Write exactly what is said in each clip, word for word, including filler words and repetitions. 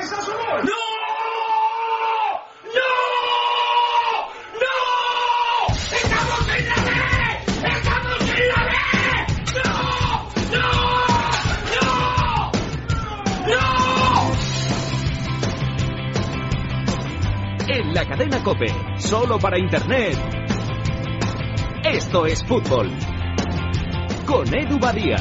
¡No! ¡No! ¡No! ¡Estamos en la B! ¡Estamos en la B! ¡No! ¡No! ¡No! ¡No! En la cadena COPE, solo para Internet. Esto es fútbol. Con Edu Badía.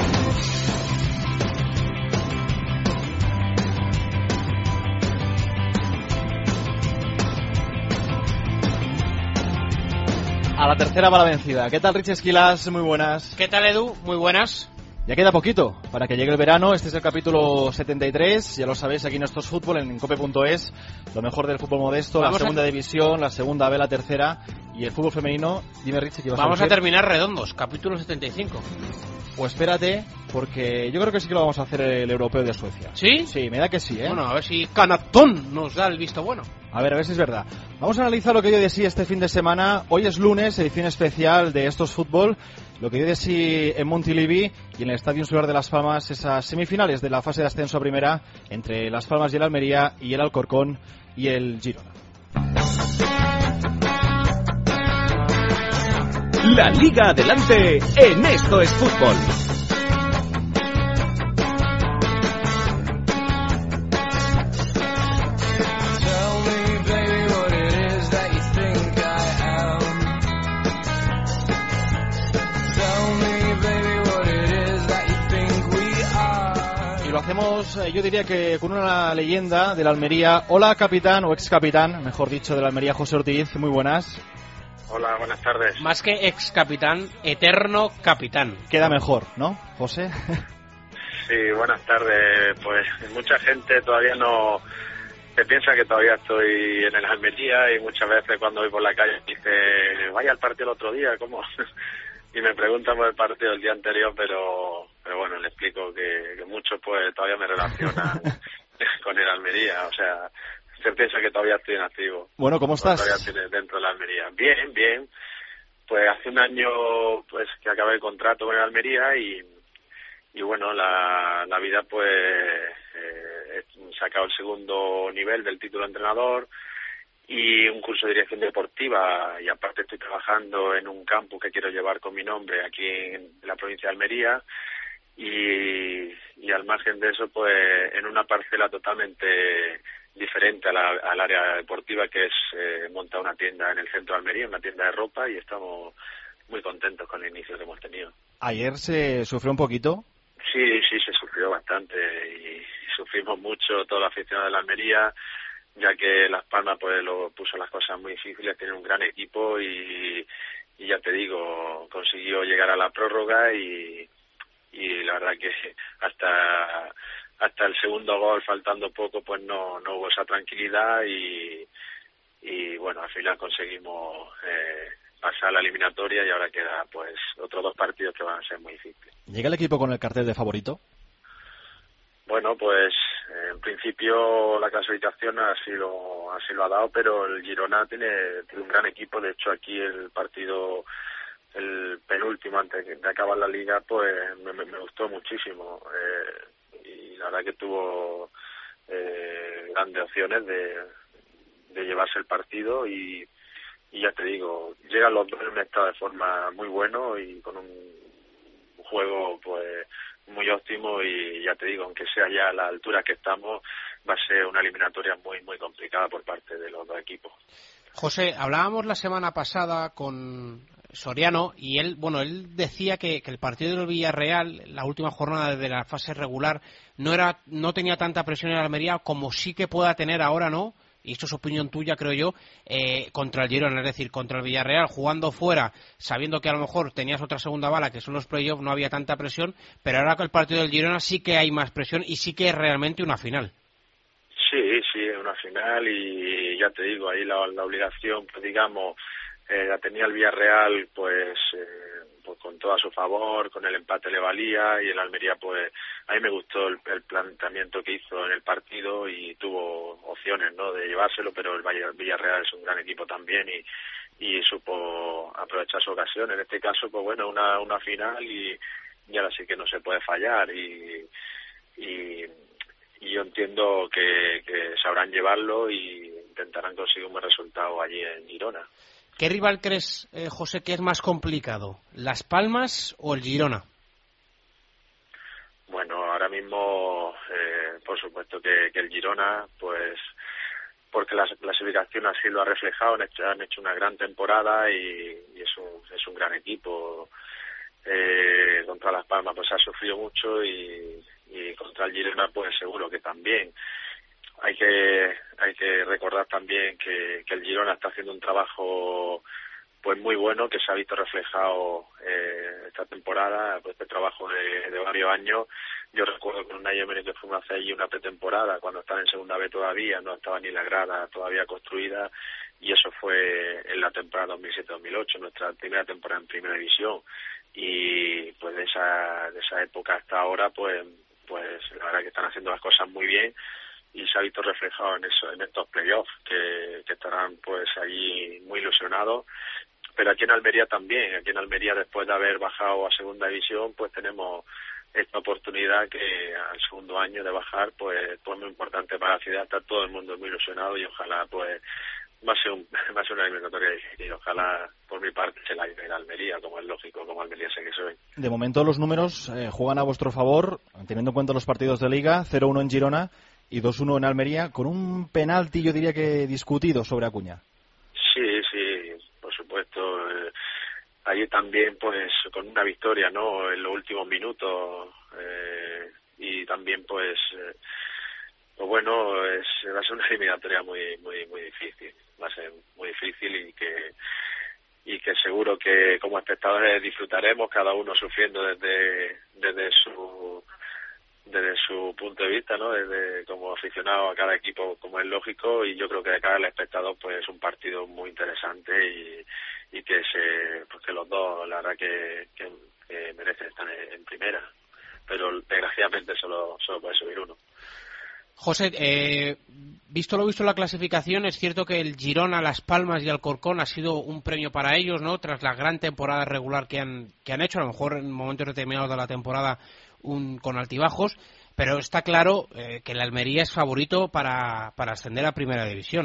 A la tercera va la vencida. ¿Qué tal, Rich Esquilas? Muy buenas. ¿Qué tal, Edu? Muy buenas. Ya queda poquito para que llegue el verano. Este es el capítulo setenta y tres. Ya lo sabéis, aquí en Esto es Fútbol, en cope punto es. Lo mejor del fútbol modesto, Vamos la segunda a... división, la segunda B, la tercera. Y el fútbol femenino. Dime, Rich, ¿qué vas Vamos a a terminar redondos. Capítulo setenta y cinco. Pues espérate, porque yo creo que sí que lo vamos a hacer el europeo de Suecia. ¿Sí? Sí, me da que sí, ¿eh? Bueno, a ver si Canatón nos da el visto bueno. A ver, a ver si es verdad. Vamos a analizar lo que dio de sí este fin de semana. Hoy es lunes, edición especial de Esto es Fútbol. Lo que dio de sí en Montilivi y en el Estadio Insular de Las Palmas, esas semifinales de la fase de ascenso a primera entre Las Palmas y el Almería y el Alcorcón y el Girona. La Liga adelante en Esto es Fútbol. Y lo hacemos, yo diría que con una leyenda de la Almería. Hola, capitán o ex capitán, mejor dicho, de la Almería, José Ortiz. Muy buenas. Hola, buenas tardes. Más que ex capitán, eterno capitán. Queda mejor, ¿no, José? Sí, buenas tardes. Pues mucha gente todavía no se piensa que todavía estoy en el Almería y muchas veces cuando voy por la calle dice, vaya al partido el otro día, ¿cómo? Y me preguntan por el partido del día anterior, pero pero bueno, le explico que, que muchos pues todavía me relacionan con el Almería, o sea, se piensa que todavía estoy en activo. Bueno, ¿cómo estás? Todavía estoy dentro de la Almería. Bien, bien. Pues hace un año pues que acabé el contrato con el Almería y, y bueno, la, la vida pues eh, he sacado el segundo nivel del título de entrenador y un curso de dirección deportiva y aparte estoy trabajando en un campus que quiero llevar con mi nombre aquí en la provincia de Almería y, y al margen de eso pues en una parcela totalmente diferente a la, al área deportiva que es eh, montar una tienda en el centro de Almería, una tienda de ropa y estamos muy contentos con el inicio que hemos tenido. ¿Ayer se sufrió un poquito? Sí, sí, se sufrió bastante y, y sufrimos mucho toda la afición de la Almería, ya que Las Palmas pues lo puso las cosas muy difíciles, tiene un gran equipo y, y ya te digo, consiguió llegar a la prórroga y, y la verdad que hasta hasta el segundo gol, faltando poco, pues no no hubo esa tranquilidad y, y bueno, al final conseguimos eh, pasar la eliminatoria y ahora queda pues otros dos partidos que van a ser muy difíciles. ¿Llega el equipo con el cartel de favorito? Bueno, pues en principio la clasificación así lo así lo ha dado, pero el Girona tiene, tiene un gran equipo. De hecho, aquí el partido, el penúltimo antes de acabar la liga, pues me, me gustó muchísimo. Eh, y la verdad que tuvo eh, grandes opciones de, de llevarse el partido y, y ya te digo, llegan los dos en un estado de forma muy bueno y con un juego pues muy óptimo y ya te digo, aunque sea ya a la altura que estamos, va a ser una eliminatoria muy muy complicada por parte de los dos equipos. José, hablábamos la semana pasada con Soriano y él, bueno, él decía que, que el partido del Villarreal, la última jornada de la fase regular, no era, no tenía tanta presión en la Almería como sí que pueda tener ahora, ¿no? Y esto es opinión tuya, creo yo, eh, contra el Girona, es decir, contra el Villarreal, jugando fuera, sabiendo que a lo mejor tenías otra segunda bala, que son los playoffs, no había tanta presión, pero ahora con el partido del Girona sí que hay más presión y sí que es realmente una final. Sí, sí, es una final y ya te digo, ahí la, la obligación, pues digamos, eh, la tenía el Villarreal, pues, eh, pues con todo a su favor, con el empate le valía y el Almería, pues, a mí me gustó el, el planteamiento que hizo en el partido y tuvo opciones, ¿no?, de llevárselo, pero el Villarreal es un gran equipo también y, y supo aprovechar su ocasión. En este caso, pues bueno, una, una final y, y ahora sí que no se puede fallar y, y y yo entiendo que, que sabrán llevarlo y intentarán conseguir un buen resultado allí en Girona. ¿Qué rival crees, eh, José, que es más complicado, Las Palmas o el Girona? Bueno, ahora mismo, eh, por supuesto que, que el Girona, pues porque la clasificación así lo ha reflejado, han hecho, han hecho una gran temporada y, y es, un, es un gran equipo. Eh, contra Las Palmas pues ha sufrido mucho y, y contra el Girona pues seguro que también. Hay que hay que recordar también que, que el Girona está haciendo un trabajo pues muy bueno, que se ha visto reflejado eh, esta temporada, pues este trabajo de, de varios años. Yo recuerdo con Unai Emery que fuimos a hacer allí una pretemporada cuando estaban en segunda B todavía, no estaba ni la grada todavía construida, y eso fue en la temporada dos mil siete dos mil ocho, nuestra primera temporada en primera división. Y pues de esa de esa época hasta ahora pues pues la verdad que están haciendo las cosas muy bien y se ha visto reflejado en eso, en estos playoffs que, que estarán pues allí muy ilusionados. Pero aquí en Almería también, aquí en Almería después de haber bajado a segunda división pues tenemos esta oportunidad que al segundo año de bajar pues pues muy importante para la ciudad, está todo el mundo muy ilusionado y ojalá pues va a ser, un, va a ser una eliminatoria difícil. Ojalá, por mi parte, se la lleve en Almería, como es lógico, como almeriense que soy. De momento los números eh, juegan a vuestro favor, teniendo en cuenta los partidos de Liga, cero uno en Girona y dos uno en Almería, con un penalti, yo diría que discutido sobre Acuña. Sí, sí, por supuesto. Eh, allí también, pues, con una victoria, ¿no?, en los últimos minutos, eh, y también, pues... Eh, Pues bueno, es, va a ser una eliminatoria muy muy muy difícil, va a ser muy difícil y que y que seguro que como espectadores disfrutaremos, cada uno sufriendo desde desde su desde su punto de vista, ¿no?, desde como aficionado a cada equipo, como es lógico, y yo creo que de cara al espectador pues es un partido muy interesante y, y que se pues que los dos la verdad que, que, que merecen estar en, en primera, pero desgraciadamente solo solo puede subir uno. José, eh, visto lo visto en la clasificación, es cierto que el Girona, Las Palmas y Alcorcón ha sido un premio para ellos, ¿no?, tras la gran temporada regular que han que han hecho, a lo mejor en momentos determinados de la temporada un, con altibajos, pero está claro eh, que el Almería es favorito para, para ascender a Primera División.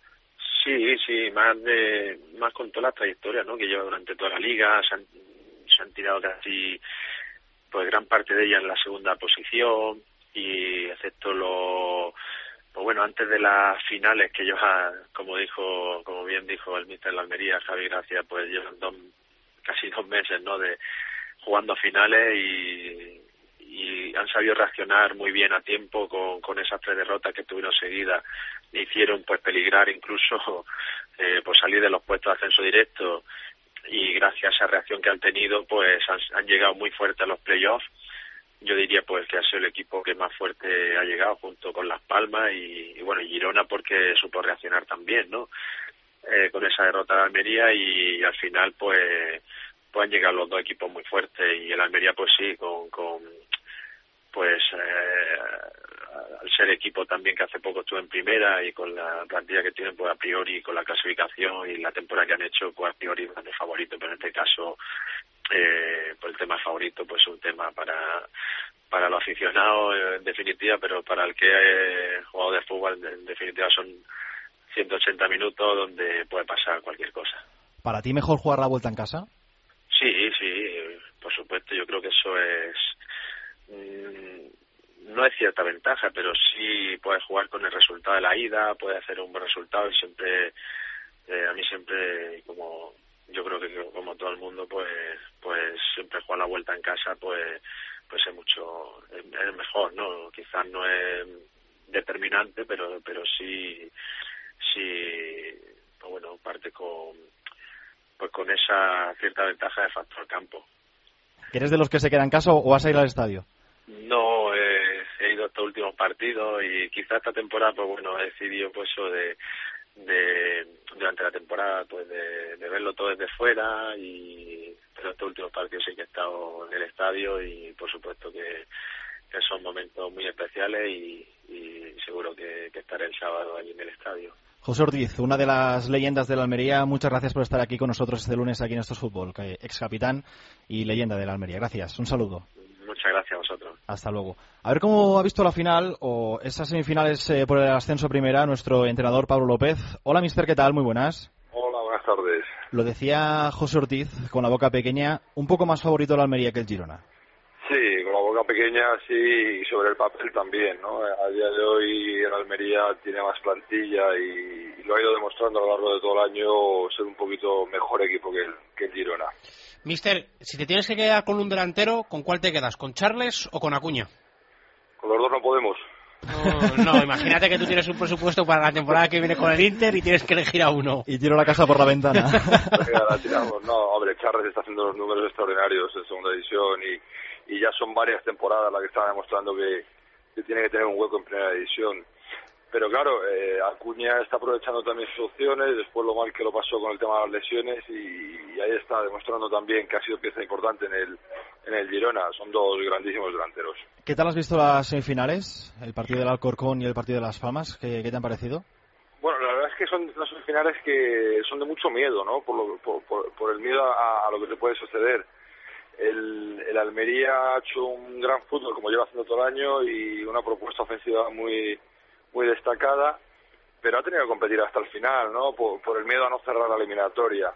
Sí, sí, más de más con toda la trayectoria, ¿no?, que lleva durante toda la liga, se han, se han tirado casi pues gran parte de ella en la segunda posición. Y excepto lo pues bueno, antes de las finales que lleva, como dijo como bien dijo el míster de la Almería, Javi Gracia, pues llevan dos, casi dos meses, ¿no?, de jugando finales y, y han sabido reaccionar muy bien a tiempo con, con esas tres derrotas que tuvieron seguidas, hicieron pues peligrar incluso eh, pues salir de los puestos de ascenso directo, y gracias a esa reacción que han tenido pues han, han llegado muy fuerte a los playoffs. Yo diría pues que ha sido el equipo que más fuerte ha llegado junto con Las Palmas y, y bueno, y Girona porque supo reaccionar también, ¿no?, eh, con esa derrota de Almería y, y al final pues pues han llegado los dos equipos muy fuertes y el Almería pues sí, con, con pues eh, al ser equipo también que hace poco estuvo en primera y con la plantilla que tienen pues a priori con la clasificación y la temporada que han hecho pues a priori van de favorito, pero en este caso Eh, pues el tema favorito pues es un tema para para los aficionados en definitiva, pero para el que es jugador de fútbol en definitiva son ciento ochenta minutos donde puede pasar cualquier cosa. ¿Para ti mejor jugar la vuelta en casa? Sí, sí, por supuesto, yo creo que eso es mmm, no es cierta ventaja, pero sí puedes jugar con el resultado de la ida, puedes hacer un buen resultado y siempre eh, a mí siempre como yo creo que como todo el mundo pues pues siempre jugar la vuelta en casa pues pues es mucho es, es mejor, ¿no? Quizás no es determinante, pero pero sí sí pues bueno, parte con pues con esa cierta ventaja de factor campo. ¿Eres de los que se quedan en casa o vas a ir al estadio? No, eh, he ido a estos últimos partidos y quizás esta temporada pues bueno he decidido pues eso de de durante la temporada pues de, de verlo todo desde fuera, y pero estos últimos partidos sí que he estado en el estadio y por supuesto que, que son momentos muy especiales y, y seguro que, que estaré el sábado allí en el estadio. José Ortiz, una de las leyendas de la Almería, muchas gracias por estar aquí con nosotros este lunes aquí en Esto es Fútbol, ex capitán y leyenda de la Almería. Gracias, un saludo. Muchas Muchas gracias a vosotros. Hasta luego. A ver cómo ha visto la final o esas semifinales eh, por el ascenso primera nuestro entrenador Pablo López. Hola, mister, ¿qué tal? Muy buenas. Hola, buenas tardes. Lo decía José Ortiz, con la boca pequeña, un poco más favorito la Almería que el Girona. Sí, con la boca pequeña sí, y sobre el papel también, ¿no? A día de hoy el Almería tiene más plantilla y, y lo ha ido demostrando a lo largo de todo el año ser un poquito mejor equipo que el, que el Girona. Mister, si te tienes que quedar con un delantero, ¿con cuál te quedas? ¿Con Charles o con Acuña? Con los dos no podemos. No, no, imagínate que tú tienes un presupuesto para la temporada que viene con el Inter y tienes que elegir a uno. Y tiro la casa por la ventana. Venga, la tiramos. No, hombre, Charles está haciendo unos números extraordinarios en segunda división y, y ya son varias temporadas las que están demostrando que, que tiene que tener un hueco en primera división. Pero claro, eh, Acuña está aprovechando también sus opciones, después lo mal que lo pasó con el tema de las lesiones y, y ahí está demostrando también que ha sido pieza importante en el, en el Girona. Son dos grandísimos delanteros. ¿Qué tal has visto las semifinales? El partido del Alcorcón y el partido de Las Palmas. ¿Qué, qué te han parecido? Bueno, la verdad es que son las semifinales que son de mucho miedo, ¿no? Por, lo, por, por, por el miedo a, a lo que te puede suceder. El, el Almería ha hecho un gran fútbol como lleva haciendo todo el año y una propuesta ofensiva muy muy destacada, pero ha tenido que competir hasta el final, ¿no? Por, por el miedo a no cerrar la eliminatoria.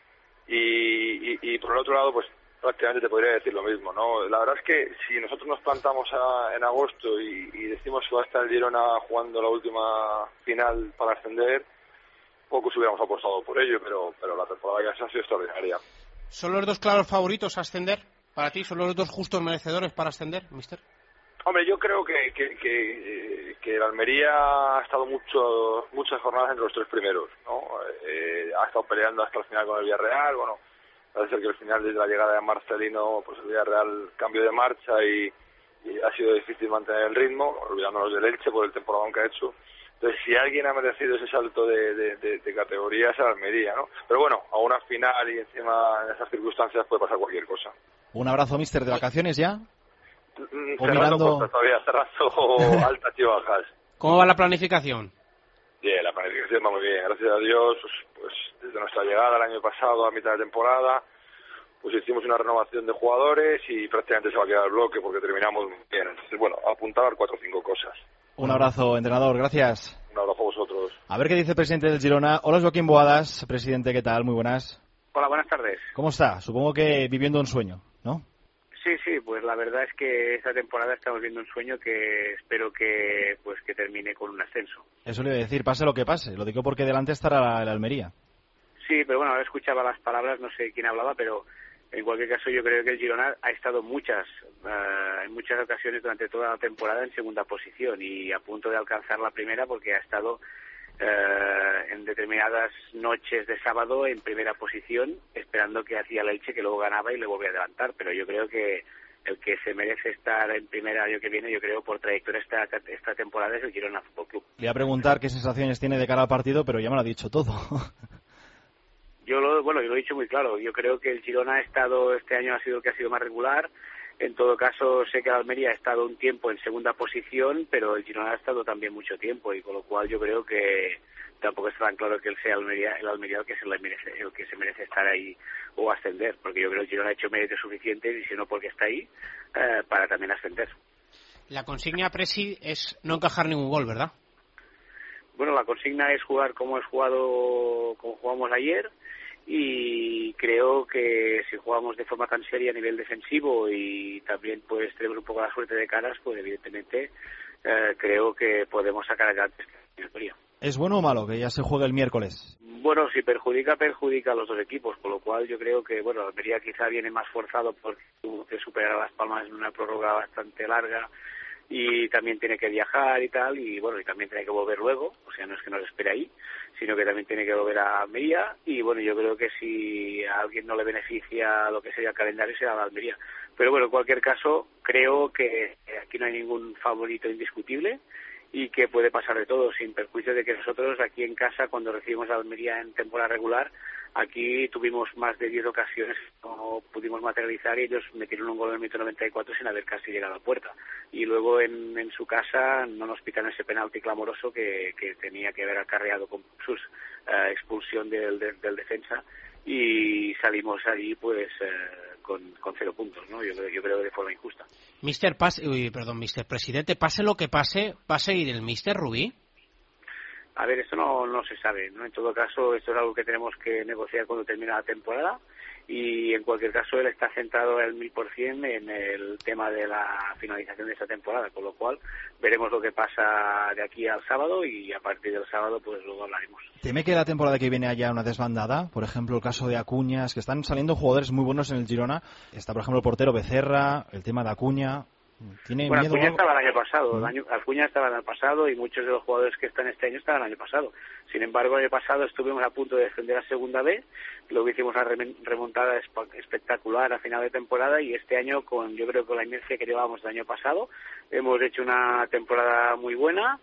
Y, y, y por el otro lado, pues prácticamente te podría decir lo mismo, ¿no? La verdad es que si nosotros nos plantamos a, en agosto y, y decimos que va a estar el Girona jugando la última final para ascender, pocos hubiéramos apostado por ello, pero, pero la temporada que ha sido extraordinaria. ¿Son los dos claros favoritos a ascender para ti? ¿Son los dos justos merecedores para ascender, mister? Hombre, yo creo que, que, que, que el Almería ha estado mucho, muchas jornadas entre los tres primeros, ¿no? Eh, ha estado peleando hasta el final con el Villarreal, bueno, parece ser que al final desde la llegada de Marcelino, pues el Villarreal cambió de marcha y, y ha sido difícil mantener el ritmo, olvidándonos del Elche por el temporadón que ha hecho. Entonces, si alguien ha merecido ese salto de, de, de, de categoría es el Almería, ¿no? Pero bueno, a una final y encima en esas circunstancias puede pasar cualquier cosa. Un abrazo, mister, ¿de vacaciones ya? Cerrando mirando... cosas todavía, cerrando altas y bajas. ¿Cómo va la planificación? Bien, la planificación va muy bien, gracias a Dios. Pues, pues desde nuestra llegada el año pasado a mitad de temporada, pues hicimos una renovación de jugadores y prácticamente se va a quedar el bloque porque terminamos muy bien. Entonces, bueno, apuntar cuatro o cinco cosas. Un abrazo, entrenador, gracias. Un abrazo a vosotros. A ver qué dice el presidente del Girona. Hola, Joaquín Boadas. Presidente, ¿qué tal? Muy buenas. Hola, buenas tardes. ¿Cómo está? Supongo que viviendo un sueño, ¿no? Sí, sí, pues la verdad es que esta temporada estamos viendo un sueño que espero que pues que termine con un ascenso. Eso le iba a decir, pase lo que pase. Lo digo porque delante estará el Almería. Sí, pero bueno, ahora escuchaba las palabras, no sé quién hablaba, pero en cualquier caso yo creo que el Girona ha estado muchas, uh, en muchas ocasiones durante toda la temporada en segunda posición y a punto de alcanzar la primera porque ha estado Uh, en determinadas noches de sábado en primera posición esperando que hacía el Elche que luego ganaba y le volvía a adelantar, pero yo creo que el que se merece estar en primera el año que viene, yo creo por trayectoria esta, esta temporada es el Girona Fútbol Club. Le voy a preguntar qué sensaciones tiene de cara al partido, pero ya me lo ha dicho todo. Yo lo, bueno, yo lo he dicho muy claro, yo creo que el Girona ha estado, este año ha sido el que ha sido más regular. En todo caso, sé que el Almería ha estado un tiempo en segunda posición, pero el Girona ha estado también mucho tiempo, y con lo cual yo creo que tampoco está tan claro que él sea el Almería, el Almería el que se le merece, el que se merece estar ahí o ascender, porque yo creo que el Girona ha hecho méritos suficientes, y si no porque está ahí, eh, para también ascender. La consigna, Presi, es no encajar ningún gol, ¿verdad? Bueno, la consigna es jugar como es jugado, como jugamos ayer, y creo que si jugamos de forma tan seria a nivel defensivo y también pues tenemos un poco la suerte de caras, pues evidentemente eh, creo que podemos sacar adelante esta eliminatoria. ¿Es bueno o malo que ya se juegue el miércoles? Bueno, si perjudica, perjudica a los dos equipos, con lo cual yo creo que, bueno, Almería quizá viene más forzado porque tuvo que superar a Las Palmas en una prórroga bastante larga y también tiene que viajar y tal, y bueno, y también tiene que volver luego, o sea, no es que nos espere ahí, sino que también tiene que volver a Almería, y bueno, yo creo que si a alguien no le beneficia lo que sería el calendario será la Almería. Pero bueno, en cualquier caso, creo que aquí no hay ningún favorito indiscutible y que puede pasar de todo, sin perjuicio de que nosotros aquí en casa, cuando recibimos a Almería en temporada regular, aquí tuvimos más de diez ocasiones que no pudimos materializar y ellos metieron un gol en el minuto noventa y cuatro sin haber casi llegado a la puerta. Y luego en, en su casa no nos pitan ese penalti clamoroso que, que tenía que haber acarreado con su uh, expulsión del, del, del defensa, y salimos ahí pues uh, con, con cero puntos, ¿no? Yo, yo creo que de forma injusta. Mister Pase, uy, perdón, Mister Presidente, pase lo que pase, ¿va a seguir el Mister Rubí? A ver, esto no, no se sabe, ¿no? En todo caso, esto es algo que tenemos que negociar cuando termine la temporada y en cualquier caso él está centrado al mil por cien en el tema de la finalización de esta temporada, con lo cual veremos lo que pasa de aquí al sábado y a partir del sábado pues luego hablaremos. ¿Teme que la temporada que viene haya una desbandada? Por ejemplo, el caso de Acuña, es que están saliendo jugadores muy buenos en el Girona. Está, por ejemplo, el portero Becerra, el tema de Acuña. ¿Tiene bueno, miedo? Acuña estaba el año pasado, ¿Mm? el año, Acuña estaba el año pasado y muchos de los jugadores que están este año estaban el año pasado. Sin embargo, el año pasado estuvimos a punto de descender a Segunda B, luego hicimos una remontada espectacular a final de temporada y este año, con yo creo que con la inercia que llevábamos el año pasado, hemos hecho una temporada muy buena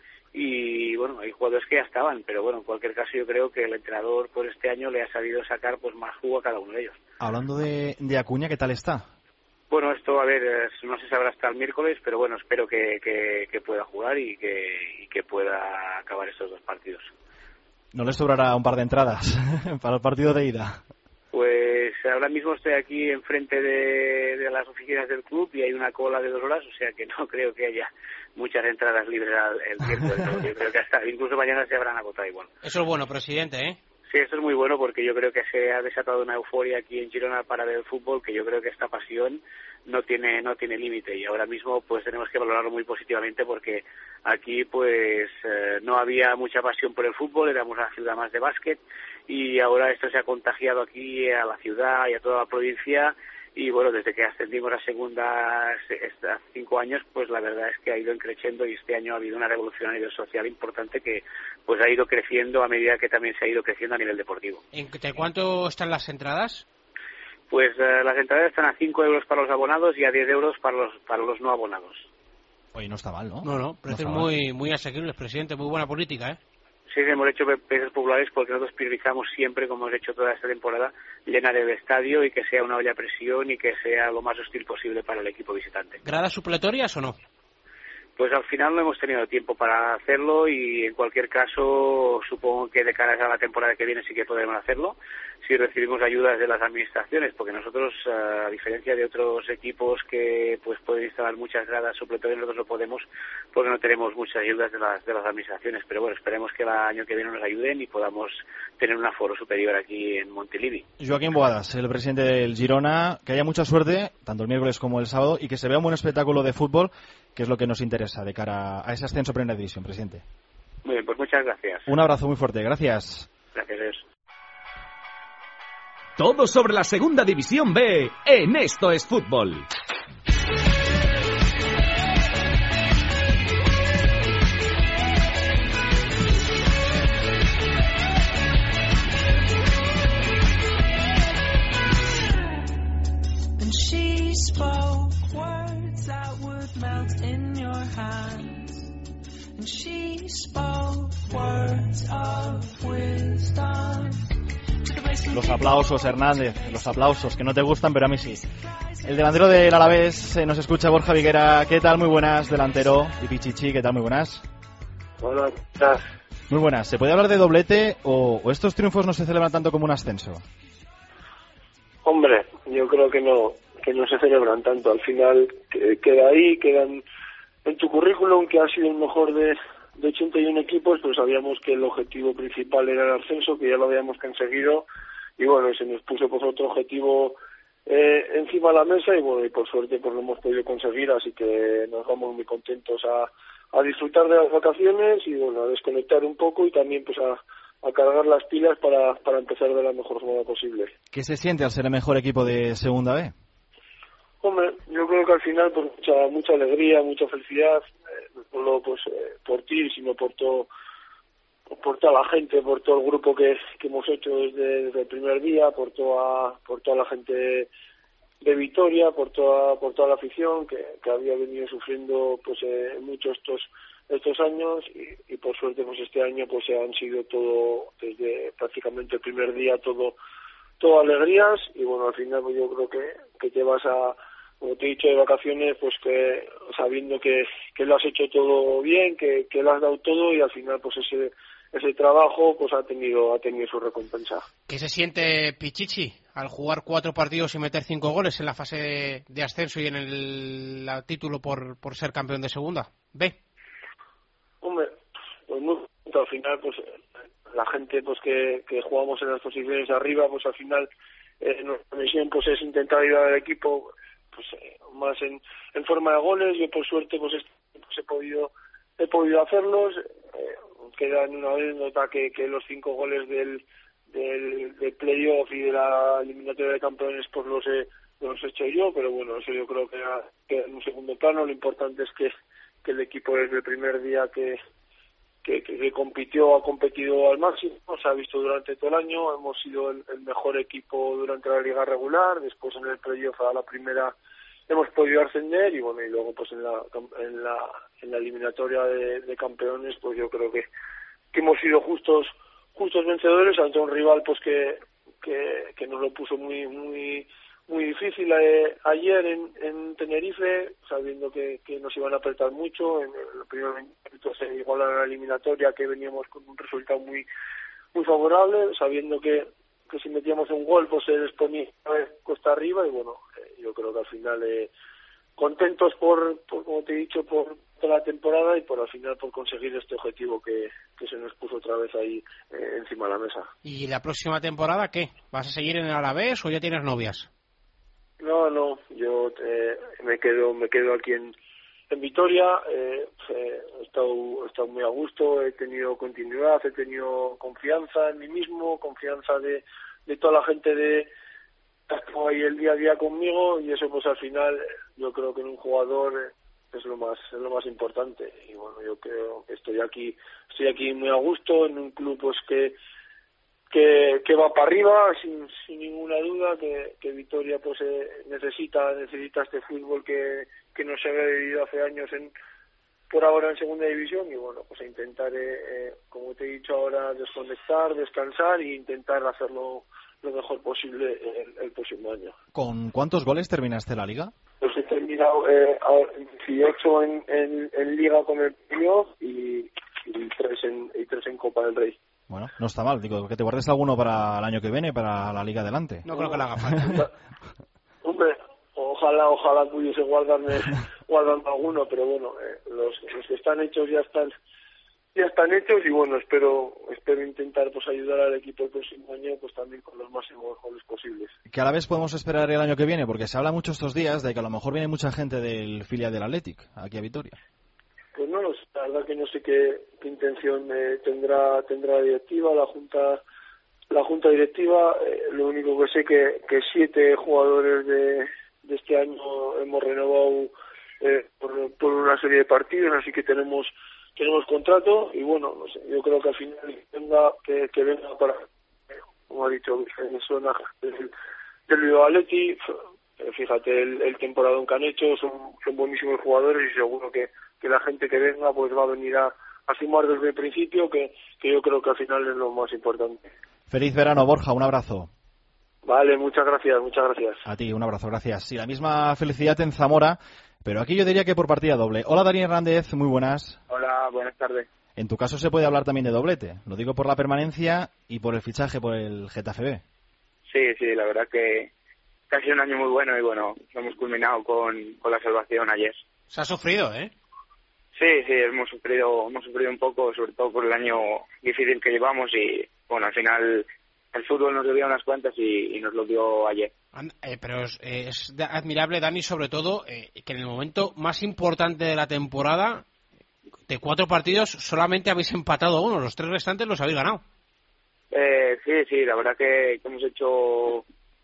y bueno, hay jugadores que ya estaban, pero bueno, en cualquier caso yo creo que el entrenador por este año le ha sabido sacar pues más jugo a cada uno de ellos. Hablando de, de Acuña, ¿qué tal está? Bueno, esto, a ver, no se sabrá hasta el miércoles, pero bueno, espero que, que, que pueda jugar y que, y que pueda acabar estos dos partidos. ¿No le sobrará un par de entradas para el partido de ida? Pues ahora mismo estoy aquí enfrente de, de las oficinas del club y hay una cola de dos horas, o sea que no creo que haya muchas entradas libres el miércoles. Yo creo que hasta incluso mañana se habrán agotado igual. Eso es bueno, presidente, ¿eh? Sí, eso es muy bueno porque yo creo que se ha desatado una euforia aquí en Girona para ver el fútbol, que yo creo que esta pasión no tiene no tiene límite y ahora mismo pues tenemos que valorarlo muy positivamente porque aquí pues eh, no había mucha pasión por el fútbol, éramos una ciudad más de básquet y ahora esto se ha contagiado aquí a la ciudad y a toda la provincia y bueno, desde que ascendimos a segunda hace cinco años, pues la verdad es que ha ido creciendo y este año ha habido una revolución a nivel social importante que pues ha ido creciendo a medida que también se ha ido creciendo a nivel deportivo. ¿En cuánto están las entradas? Pues eh, las entradas están a cinco euros para los abonados y a diez euros para los para los no abonados. Oye, no está mal, ¿no? No, no, precios no muy, muy asequibles, presidente, muy buena política, ¿eh? Sí, hemos hecho precios populares porque nosotros priorizamos siempre, como hemos hecho toda esta temporada, llenar el estadio y que sea una olla a presión y que sea lo más hostil posible para el equipo visitante. ¿Gradas supletorias o no? Pues al final no hemos tenido tiempo para hacerlo y en cualquier caso supongo que de cara a la temporada que viene sí que podremos hacerlo si recibimos ayudas de las administraciones, porque nosotros, a diferencia de otros equipos que pues pueden instalar muchas gradas supletorias, nosotros no podemos porque no tenemos muchas ayudas de las de las administraciones, pero bueno, esperemos que el año que viene nos ayuden y podamos tener un aforo superior aquí en Montilivi. Joaquín Boadas, el presidente del Girona, que haya mucha suerte, tanto el miércoles como el sábado, y que se vea un buen espectáculo de fútbol, que es lo que nos interesa de cara a ese ascenso a Primera División, presidente. Muy bien, pues muchas gracias. Un abrazo muy fuerte, gracias. Gracias, Dios. Todo sobre la Segunda División B en Esto es Fútbol. And she spoke words that would melt in your hands. And she spoke words of wisdom. Los aplausos, Hernández, los aplausos, que no te gustan, pero a mí sí. El delantero del Alavés eh, nos escucha, Borja Viguera. ¿Qué tal? Muy buenas, delantero. Y Pichichi, ¿qué tal? Muy buenas. Hola, ¿qué tal? Muy buenas. ¿Se puede hablar de doblete o, o estos triunfos no se celebran tanto como un ascenso? Hombre, yo creo que no, que no se celebran tanto. Al final que, queda ahí, quedan en tu currículum que ha sido el mejor de, de ochenta y uno equipos, pues sabíamos que el objetivo principal era el ascenso, que ya lo habíamos conseguido, y bueno, se nos puso pues otro objetivo eh, encima de la mesa, y bueno, y por suerte pues lo hemos podido conseguir, así que nos vamos muy contentos a, a disfrutar de las vacaciones y bueno, a desconectar un poco y también pues a, a cargar las pilas para, para empezar de la mejor forma posible. ¿Qué se siente al ser el mejor equipo de Segunda B? Hombre, yo creo que al final pues mucha mucha alegría, mucha felicidad, eh, no solo pues eh, por ti, sino por todo por toda la gente, por todo el grupo que, que hemos hecho desde, desde el primer día, por toda por toda la gente de Vitoria, por toda por toda la afición que, que había venido sufriendo pues eh, mucho estos estos años y, y por suerte pues este año pues han sido todo desde prácticamente el primer día todo todo alegrías y bueno, al final pues yo creo que que te vas a, como te he dicho, de vacaciones, pues que sabiendo que, que lo has hecho todo bien, que, que lo has dado todo y al final pues ese ese trabajo pues ha tenido ha tenido su recompensa. ¿Qué se siente Pichichi al jugar cuatro partidos y meter cinco goles en la fase de, de ascenso y en el la título por, por ser campeón de segunda B? Hombre, pues muy al final pues la gente pues que, que jugamos en las posiciones de arriba, pues al final eh, nuestra misión pues es intentar ayudar al equipo pues eh, más en, en forma de goles. Yo por suerte pues, pues he podido he podido hacerlos. Eh, queda en una anécdota que, que los cinco goles del, del del playoff y de la eliminatoria de campeones pues los he los he hecho yo, pero bueno, eso yo creo que queda en un segundo plano. Lo importante es que, que el equipo desde el primer día que Que, que, que compitió, ha competido al máximo, se ha visto durante todo el año, hemos sido el, el mejor equipo durante la liga regular, después en el playoff a la primera hemos podido ascender y bueno, y luego pues en la en la, en la eliminatoria de, de campeones pues yo creo que, que hemos sido justos justos vencedores ante un rival pues que, que, que nos lo puso muy muy muy difícil eh, ayer en, en Tenerife, sabiendo que, que nos iban a apretar mucho. En los primeros minutos se igualaron a la eliminatoria, que veníamos con un resultado muy muy favorable, sabiendo que, que si metíamos un gol pues se les ponía cuesta arriba y bueno, eh, yo creo que al final eh, contentos por, por, como te he dicho, por toda la temporada y por al final por conseguir este objetivo que, que se nos puso otra vez ahí eh, encima de la mesa. ¿Y la próxima temporada qué? ¿Vas a seguir en el Alavés o ya tienes novias? No, no, yo eh, me quedo me quedo aquí en, en Vitoria, eh, eh, he, estado, he estado muy a gusto, he tenido continuidad, he tenido confianza en mí mismo, confianza de, de toda la gente de que ha estado ahí el día a día conmigo y eso pues al final yo creo que en un jugador es lo más es lo más importante y bueno, yo creo que estoy aquí estoy aquí muy a gusto en un club pues que que, que va para arriba sin, sin ninguna duda, que, que Vitoria pues eh, necesita necesita este fútbol que, que no se había vivido hace años en por ahora en segunda división y bueno, pues a intentar eh, eh, como te he dicho ahora desconectar, descansar e intentar hacerlo lo mejor posible el, el próximo año. ¿Con cuántos goles terminaste la liga? Pues he terminado eh, dieciocho en, en, en liga con el playoff y, y tres en y tres en Copa del Rey. Bueno, no está mal, digo, que te guardes alguno para el año que viene, para la liga adelante. No creo que le haga falta. Hombre, ojalá, ojalá pudiese guardarme, guardarme alguno, pero bueno, eh, los, los que están hechos ya están, ya están hechos y bueno, espero, espero intentar pues ayudar al equipo el próximo año pues también con los máximos goles posibles. Que a la vez podemos esperar el año que viene, porque se habla mucho estos días de que a lo mejor viene mucha gente del filial del Athletic aquí a Vitoria. Pues no lo sé, la verdad que no sé qué, qué intención eh, tendrá tendrá la directiva, la junta la junta directiva. Eh, lo único que sé que que siete jugadores de, de este año hemos renovado eh, por, por una serie de partidos, así que tenemos tenemos contrato y bueno, no sé, yo creo que al final venga que, que venga para, como ha dicho, zona del, del Bilbao Athletic. Fíjate el, el temporadón que han hecho, son, son buenísimos jugadores y seguro que, que la gente que venga pues va a venir a, a sumar desde el principio, que, que yo creo que al final es lo más importante. Feliz verano, Borja, un abrazo. Vale, muchas gracias, muchas gracias. A ti, un abrazo, gracias. Sí, la misma felicidad en Zamora, pero aquí yo diría que por partida doble. Hola, Dani Hernández, muy buenas. Hola, buenas tardes. En tu caso se puede hablar también de doblete, lo digo por la permanencia y por el fichaje por el Getafe B. Sí, sí, la verdad que ha sido un año muy bueno y bueno, lo hemos culminado con, con la salvación ayer. Se ha sufrido, ¿eh? Sí, sí, hemos sufrido, hemos sufrido un poco, sobre todo por el año difícil que llevamos y bueno, al final el fútbol nos dio unas cuantas y, y nos lo dio ayer. Eh, pero es, es admirable, Dani, sobre todo eh, que en el momento más importante de la temporada, de cuatro partidos, solamente habéis empatado uno, los tres restantes los habéis ganado. Eh, sí, sí, la verdad que, que hemos hecho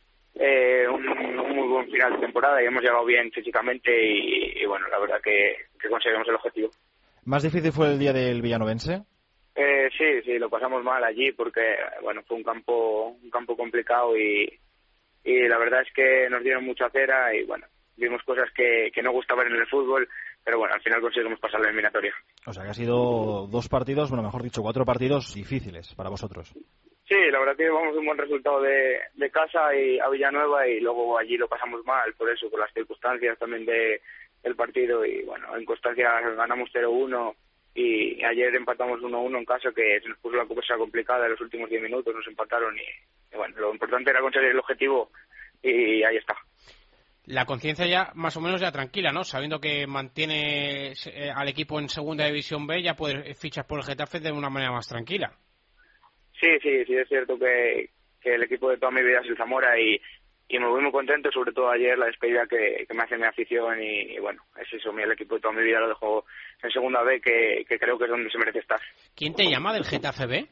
eh, un, un muy buen final de temporada y hemos llegado bien físicamente y, y bueno, la verdad que, que conseguimos el objetivo. ¿Más difícil fue el día del villanovense? Eh, sí, sí, lo pasamos mal allí porque bueno, fue un campo un campo complicado y, y la verdad es que nos dieron mucha cera y bueno, vimos cosas que, que no gustaban en el fútbol, pero bueno, al final conseguimos pasar la eliminatoria. O sea que ha sido dos partidos, bueno, mejor dicho, cuatro partidos difíciles para vosotros. Sí, la verdad que llevamos un buen resultado de, de casa y a Villanueva y luego allí lo pasamos mal, por eso, por las circunstancias también de el partido y bueno, en Constancia ganamos cero uno y ayer empatamos uno a uno en casa, que se nos puso la cosa complicada en los últimos diez minutos, nos empataron y, y bueno, lo importante era conseguir el objetivo y ahí está. La conciencia ya más o menos ya tranquila, ¿no? Sabiendo que mantiene eh, al equipo en Segunda División B, ya puedes fichar por el Getafe de una manera más tranquila. Sí, sí, sí, es cierto que, que el equipo de toda mi vida es el Zamora y, y me voy muy contento, sobre todo ayer la despedida que, que me hace mi afición y, y bueno, es eso, el equipo de toda mi vida lo dejo en Segunda B, que, que creo que es donde se merece estar. ¿Quién te llama del Getafe B?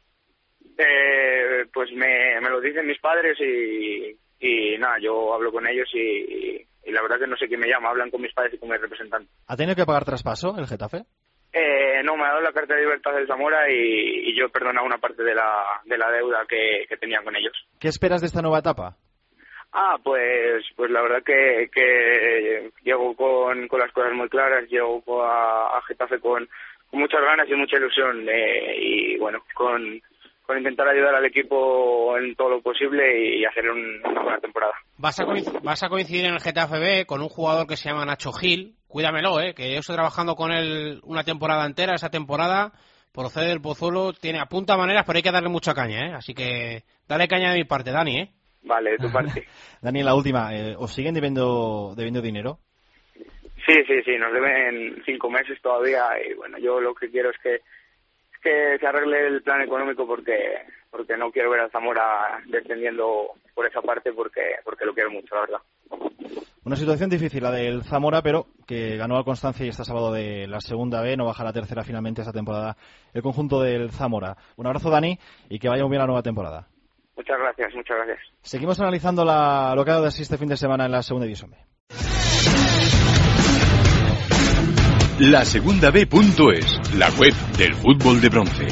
Eh, pues me, me lo dicen mis padres y... Y nada, yo hablo con ellos y, y, y la verdad que no sé quién me llama, hablan con mis padres y con mi representante. ¿Ha tenido que pagar traspaso el Getafe? Eh, no, me ha dado la carta de libertad del Zamora y, y yo he perdonado una parte de la, de la deuda que, que tenía con ellos. ¿Qué esperas de esta nueva etapa? Ah, pues pues la verdad que, que llego con, con las cosas muy claras, llego a, a Getafe con, con muchas ganas y mucha ilusión eh, y bueno, con... con intentar ayudar al equipo en todo lo posible y hacer un, una buena temporada. Vas a, coincidir, vas a coincidir en el Getafe B con un jugador que se llama Nacho Gil, cuídamelo, eh, que yo estoy trabajando con él una temporada entera, esa temporada procede del Pozuelo, tiene apunta maneras, pero hay que darle mucha caña, eh, así que dale caña de mi parte, Dani, eh. Vale, de tu parte. Dani, la última, eh, ¿os siguen debiendo, debiendo dinero? Sí, sí, sí, nos deben cinco meses todavía y bueno, yo lo que quiero es que que se arregle el plan económico porque porque no quiero ver a Zamora descendiendo por esa parte porque porque lo quiero mucho, la verdad. Una situación difícil la del Zamora, pero que ganó al Constancia y está sábado de la Segunda B, no baja a la tercera finalmente esta temporada el conjunto del Zamora. Un abrazo, Dani, y que vaya muy bien la nueva temporada. Muchas gracias, muchas gracias. Seguimos analizando la, lo que ha dado de sí este fin de semana en la Segunda División B. La segunda B punto es, la web del fútbol de bronce.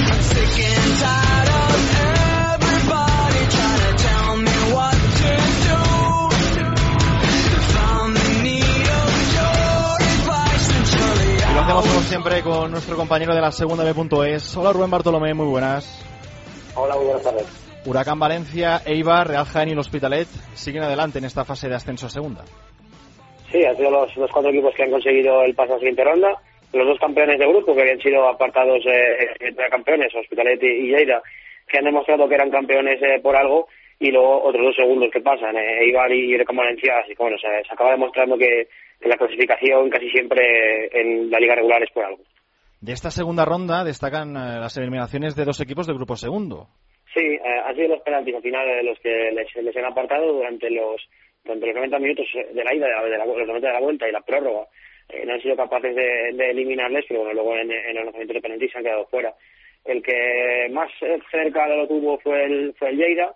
Y lo hacemos como siempre con nuestro compañero de la segunda B punto es. Hola Rubén Bartolomé, muy buenas. Hola, muy buenas tardes. Huracán Valencia, Eibar, Real Jaén y el Hospitalet siguen adelante en esta fase de ascenso a segunda. Sí, han sido los, los cuatro equipos que han conseguido el paso a la siguiente ronda. Los dos campeones de grupo que habían sido apartados eh, entre campeones, Hospitalet y Lleida, que han demostrado que eran campeones eh, por algo, y luego otros dos segundos que pasan, eh, Eibar y Huracán Valencia. Así que bueno, se, se acaba demostrando que, que la clasificación casi siempre en la liga regular es por algo. De esta segunda ronda destacan eh, las eliminaciones de dos equipos del grupo segundo. Sí, eh, han sido los penaltis al final eh, los que les, les han apartado durante los durante los noventa minutos de la ida, de la, de la, los noventa de la vuelta y la prórroga. Eh, no han sido capaces de, de eliminarles, pero bueno, luego en, en los lanzamientos de penaltis se han quedado fuera. El que más cerca lo tuvo fue el, fue el Lleida,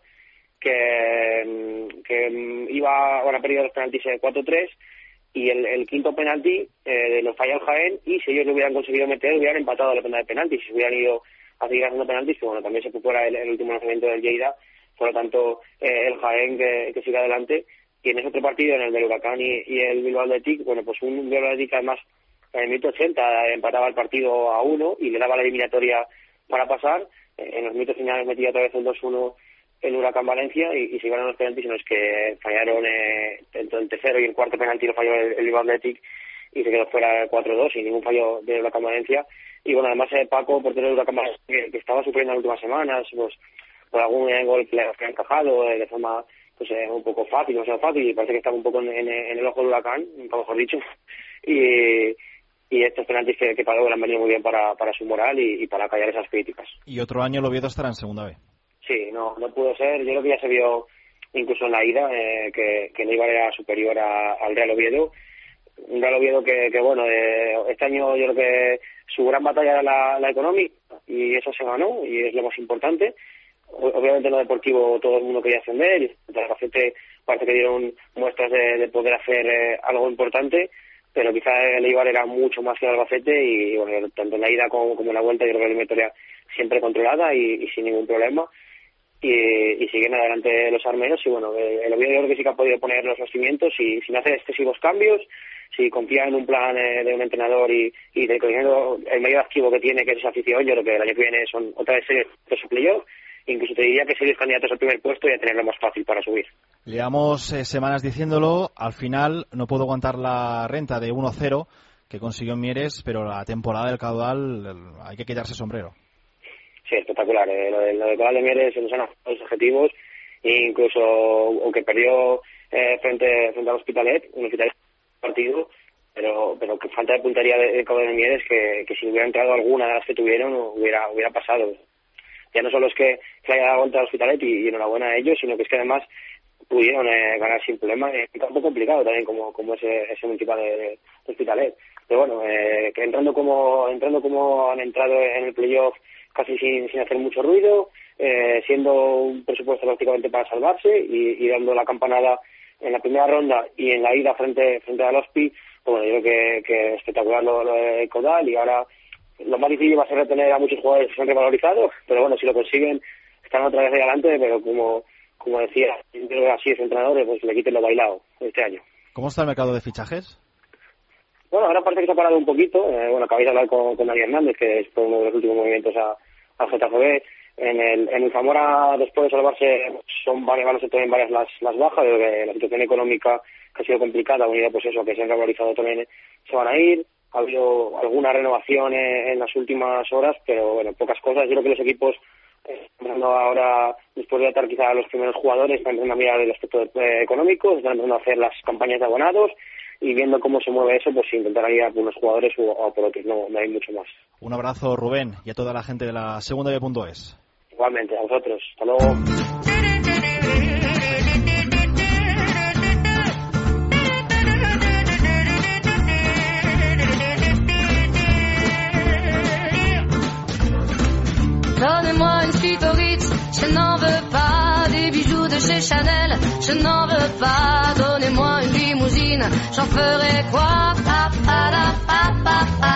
que, que iba, bueno, ha perdido los penaltis cuatro tres, y el, el quinto penalti eh, lo falla el Jaén, y si ellos lo hubieran conseguido meter, hubieran empatado la tanda de penaltis, si hubieran ido a seguir haciendo penaltis, que bueno, también se fue fuera el, el último lanzamiento del Lleida, por lo tanto, eh, el Jaén que, que sigue adelante. Y en ese otro partido, en el del Huracán y, y el Bilbao Athletic, bueno, pues un Bilbao Athletic además en el minuto ochenta empataba el partido a uno y le daba la eliminatoria para pasar. En los minutos finales metía otra vez el dos uno el Huracán Valencia y, y se iban a los penaltis en los que fallaron eh, entre el tercero y el cuarto penalti lo falló el, el Bilbao Athletic y se quedó fuera cuatro dos sin ningún fallo del Huracán Valencia. Y bueno, además eh, Paco, portero del Huracán Valencia, que, que estaba sufriendo en las últimas semanas, pues por algún eh, gol que le ha encajado eh, de forma pues eh, un poco fácil, no sea fácil, y parece que estaba un poco en, en, en el ojo del huracán, nunca mejor dicho, y, y estos penaltis que, que pagó le han venido muy bien para, para su moral y, y para callar esas críticas. Y otro año el Oviedo estará en segunda B. Sí, no no pudo ser, yo creo que ya se vio incluso en la ida, eh, que, que el Eibar era superior a, al Real Oviedo, un Real Oviedo que, que bueno, eh, este año yo creo que su gran batalla era la, la económica, y eso se ganó, y es lo más importante. Obviamente en lo deportivo todo el mundo quería ascender y el Albacete parece que dieron muestras de, de poder hacer eh, algo importante, pero quizá el Eibar era mucho más que el Albacete y bueno, tanto en la ida como, como en la vuelta yo creo que la eliminatoria siempre controlada y, y sin ningún problema y, y siguen adelante los armenos y bueno, el Oviedo yo creo que sí que ha podido poner los cimientos y sin hacer excesivos cambios, si confía en un plan eh, de un entrenador y, y del el medio activo que tiene que es esa afición, yo creo que el año que viene son otra vez serios de su playoff. Incluso te diría que serios candidatos al primer puesto y a tenerlo más fácil para subir. Llevamos eh, semanas diciéndolo, al final no puedo aguantar la renta de uno cero que consiguió en Mieres, pero la temporada del Caudal hay que quitarse sombrero. Sí, espectacular. Eh, lo, de, lo del Caudal de Mieres se nos han ajustado los objetivos, e incluso aunque perdió eh, frente frente al Hospitalet, un Hospitalet partido, pero pero que falta de puntería de, de Caudal de Mieres, que, que si hubiera entrado alguna de las que tuvieron hubiera hubiera pasado. Ya no solo es que se haya dado vuelta al Hospitalet y, y enhorabuena a ellos, sino que es que además pudieron eh, ganar sin problema en un campo complicado también como como ese ese municipal de, de Hospitalet. Pero bueno, eh, que entrando como entrando como han entrado en el playoff casi sin, sin hacer mucho ruido, eh, siendo un presupuesto prácticamente para salvarse y, y dando la campanada en la primera ronda y en la ida frente frente al Hospi. Pues bueno, yo creo que, que espectacular lo, lo de Caudal, y ahora lo más difícil va a ser retener a muchos jugadores que se han revalorizado, pero bueno, si lo consiguen están otra vez adelante, pero como como decía, yo creo que así es entrenador, pues le quiten lo bailado este año. ¿Cómo está el mercado de fichajes? Bueno, ahora parece que se ha parado un poquito. Eh, bueno, acabáis de hablar con, con Dani Hernández, que fue uno de los últimos movimientos a, a Getafe B. En el, en el Zamora, después de salvarse, son varias, van a ser también varias las, las bajas, de la situación económica que ha sido complicada, unida pues eso, que se han revalorizado también, se van a ir. Ha habido alguna renovación en, en las últimas horas, pero bueno, pocas cosas. Yo creo que los equipos están empezando ahora, después de atar quizá a los primeros jugadores, están empezando a mirar el aspecto eh, económico, están empezando a hacer las campañas de abonados, y viendo cómo se mueve eso, pues intentar ir a por unos jugadores o, o por otros, no, no hay mucho más. Un abrazo, Rubén, y a toda la gente de la segunda B punto es. Igualmente, a vosotros. Hasta luego. Donnez-moi une suite au Ritz, je n'en veux pas. Des bijoux de chez Chanel, je n'en veux pas. Donnez-moi une limousine, j'en ferai quoi? Pa, pa, da, pa, pa, pa,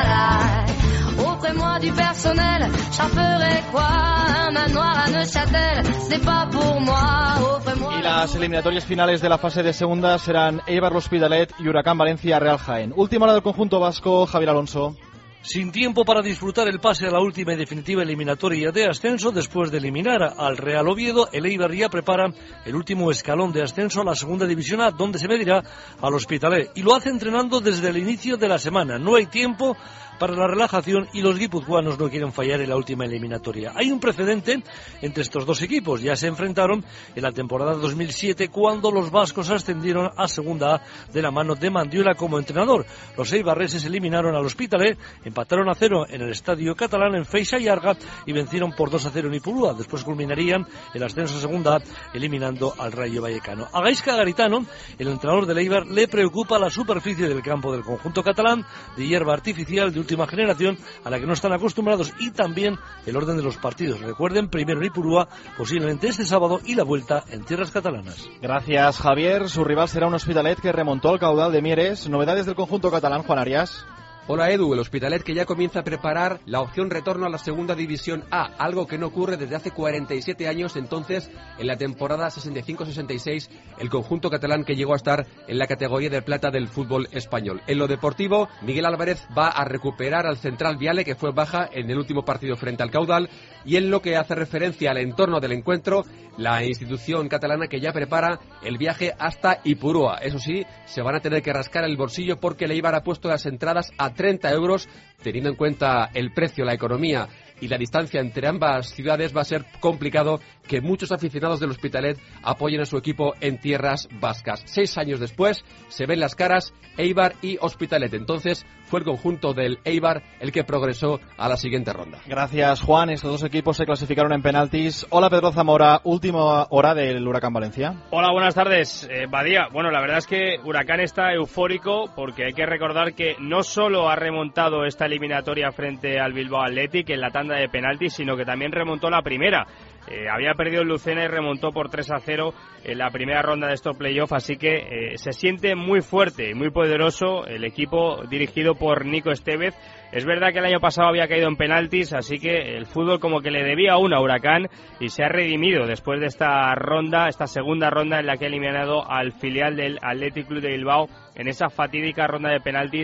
da. Offrez-moi du personnel, j'en ferai quoi? Un manoir à Neuchâtel, c'est pas pour moi. Offrez-moi. Y las eliminatorias finales de la fase de segunda serán Eibar L'Hospitalet y Huracán Valencia Real Jaén. Última hora del conjunto vasco, Javier Alonso. Sin tiempo para disfrutar el pase a la última y definitiva eliminatoria de ascenso, después de eliminar al Real Oviedo, el Eibar ya prepara el último escalón de ascenso a la segunda división A, donde se medirá al Hospitalet. Y lo hace entrenando desde el inicio de la semana. No hay tiempo para la relajación y los guipuzcoanos no quieren fallar en la última eliminatoria. Hay un precedente entre estos dos equipos. Ya se enfrentaron en la temporada dos mil siete, cuando los vascos ascendieron a segunda A de la mano de Mandiola como entrenador. Los eibarreses eliminaron al Hospitalet, empataron a cero en el estadio catalán en Feixa y Arga y vencieron por dos a cero en Ipurúa. Después culminarían el ascenso a segunda A eliminando al Rayo Vallecano. A Gaizka Garitano, el entrenador del Eibar, le preocupa la superficie del campo del conjunto catalán, de hierba artificial de última generación a la que no están acostumbrados, y también el orden de los partidos. Recuerden, primero en Ipurúa, posiblemente este sábado, y la vuelta en tierras catalanas. Gracias, Javier. Su rival será un Hospitalet que remontó al Caudal de Mieres. Novedades del conjunto catalán, Juan Arias. Hola Edu, el Hospitalet que ya comienza a preparar la opción retorno a la segunda división A, algo que no ocurre desde hace cuarenta y siete años. Entonces, en la temporada sesenta y cinco sesenta y seis, el conjunto catalán que llegó a estar en la categoría de plata del fútbol español. En lo deportivo, Miguel Álvarez va a recuperar al central Viale, que fue baja en el último partido frente al Caudal, y en lo que hace referencia al entorno del encuentro, la institución catalana que ya prepara el viaje hasta Ipurúa. Eso sí, se van a tener que rascar el bolsillo porque el Eibar ha puesto las entradas a treinta euros, teniendo en cuenta el precio, la economía y la distancia entre ambas ciudades. Va a ser complicado que muchos aficionados del Hospitalet apoyen a su equipo en tierras vascas. Seis años después se ven las caras Eibar y Hospitalet. Entonces fue el conjunto del Eibar el que progresó a la siguiente ronda. Gracias, Juan. Estos dos equipos se clasificaron en penaltis. Hola, Pedro Zamora. Última hora del Huracán Valencia. Hola, buenas tardes, eh, Badía. Bueno, la verdad es que Huracán está eufórico porque hay que recordar que no solo ha remontado esta eliminatoria frente al Bilbao Athletic en la tanda de penaltis, sino que también remontó la primera. Eh, había perdido en Lucena y remontó por tres a cero en la primera ronda de estos playoffs, así que eh, se siente muy fuerte y muy poderoso el equipo dirigido por Nico Estevez. Es verdad que el año pasado había caído en penaltis, así que el fútbol como que le debía una a Huracán y se ha redimido después de esta ronda, esta segunda ronda en la que ha eliminado al filial del Athletic Club de Bilbao en esa fatídica ronda de penaltis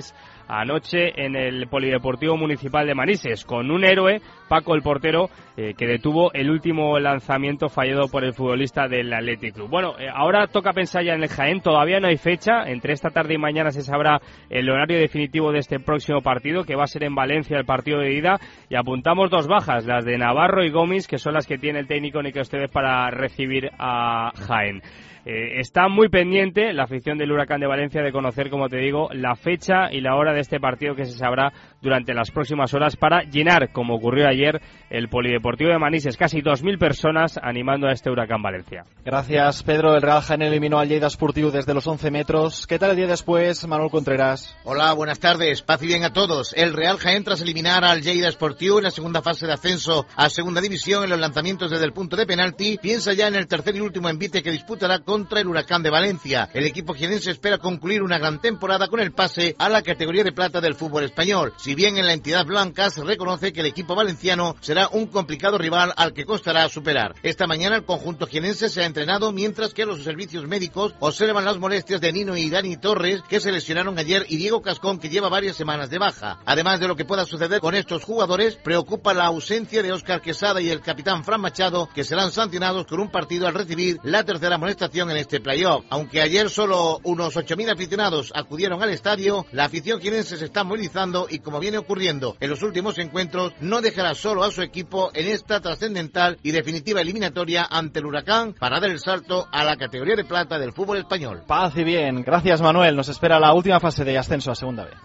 anoche en el Polideportivo Municipal de Manises, con un héroe, Paco el portero, eh, que detuvo el último lanzamiento fallado por el futbolista del Athletic Club. Bueno, eh, ahora toca pensar ya en el Jaén, todavía no hay fecha, entre esta tarde y mañana se sabrá el horario definitivo de este próximo partido, que va a ser en Valencia, el partido de ida, y apuntamos dos bajas, las de Navarro y Gómez, que son las que tiene el técnico Nico Estevez para recibir a Jaén. Eh, está muy pendiente la afición del Huracán de Valencia de conocer, como te digo, la fecha y la hora de este partido, que se sabrá durante las próximas horas, para llenar, como ocurrió ayer, el Polideportivo de Manises. Casi dos mil personas animando a este Huracán Valencia. Gracias, Pedro. El Real Jaén eliminó al Lleida Esportiu desde los once metros. ¿Qué tal el día después, Manuel Contreras? Hola, buenas tardes. Paz y bien a todos. El Real Jaén, tras eliminar al Lleida Esportiu en la segunda fase de ascenso a segunda división en los lanzamientos desde el punto de penalti, piensa ya en el tercer y último envite que disputará contra el Huracán de Valencia. El equipo jienense espera concluir una gran temporada con el pase a la categoría de plata del fútbol español. Si bien en la entidad blanca se reconoce que el equipo valenciano será un complicado rival al que costará superar. Esta mañana el conjunto jienense se ha entrenado, mientras que los servicios médicos observan las molestias de Nino y Dani Torres, que se lesionaron ayer, y Diego Cascón, que lleva varias semanas de baja. Además de lo que pueda suceder con estos jugadores, preocupa la ausencia de Óscar Quesada y el capitán Fran Machado, que serán sancionados con un partido al recibir la tercera amonestación en este playoff. Aunque ayer solo unos ocho mil aficionados acudieron al estadio, la afición jienense se está movilizando y, como viene ocurriendo en los últimos encuentros, no dejará solo a su equipo en esta trascendental y definitiva eliminatoria ante el Huracán para dar el salto a la categoría de plata del fútbol español. Paz y bien. Gracias, Manuel. Nos espera la última fase de ascenso a segunda B.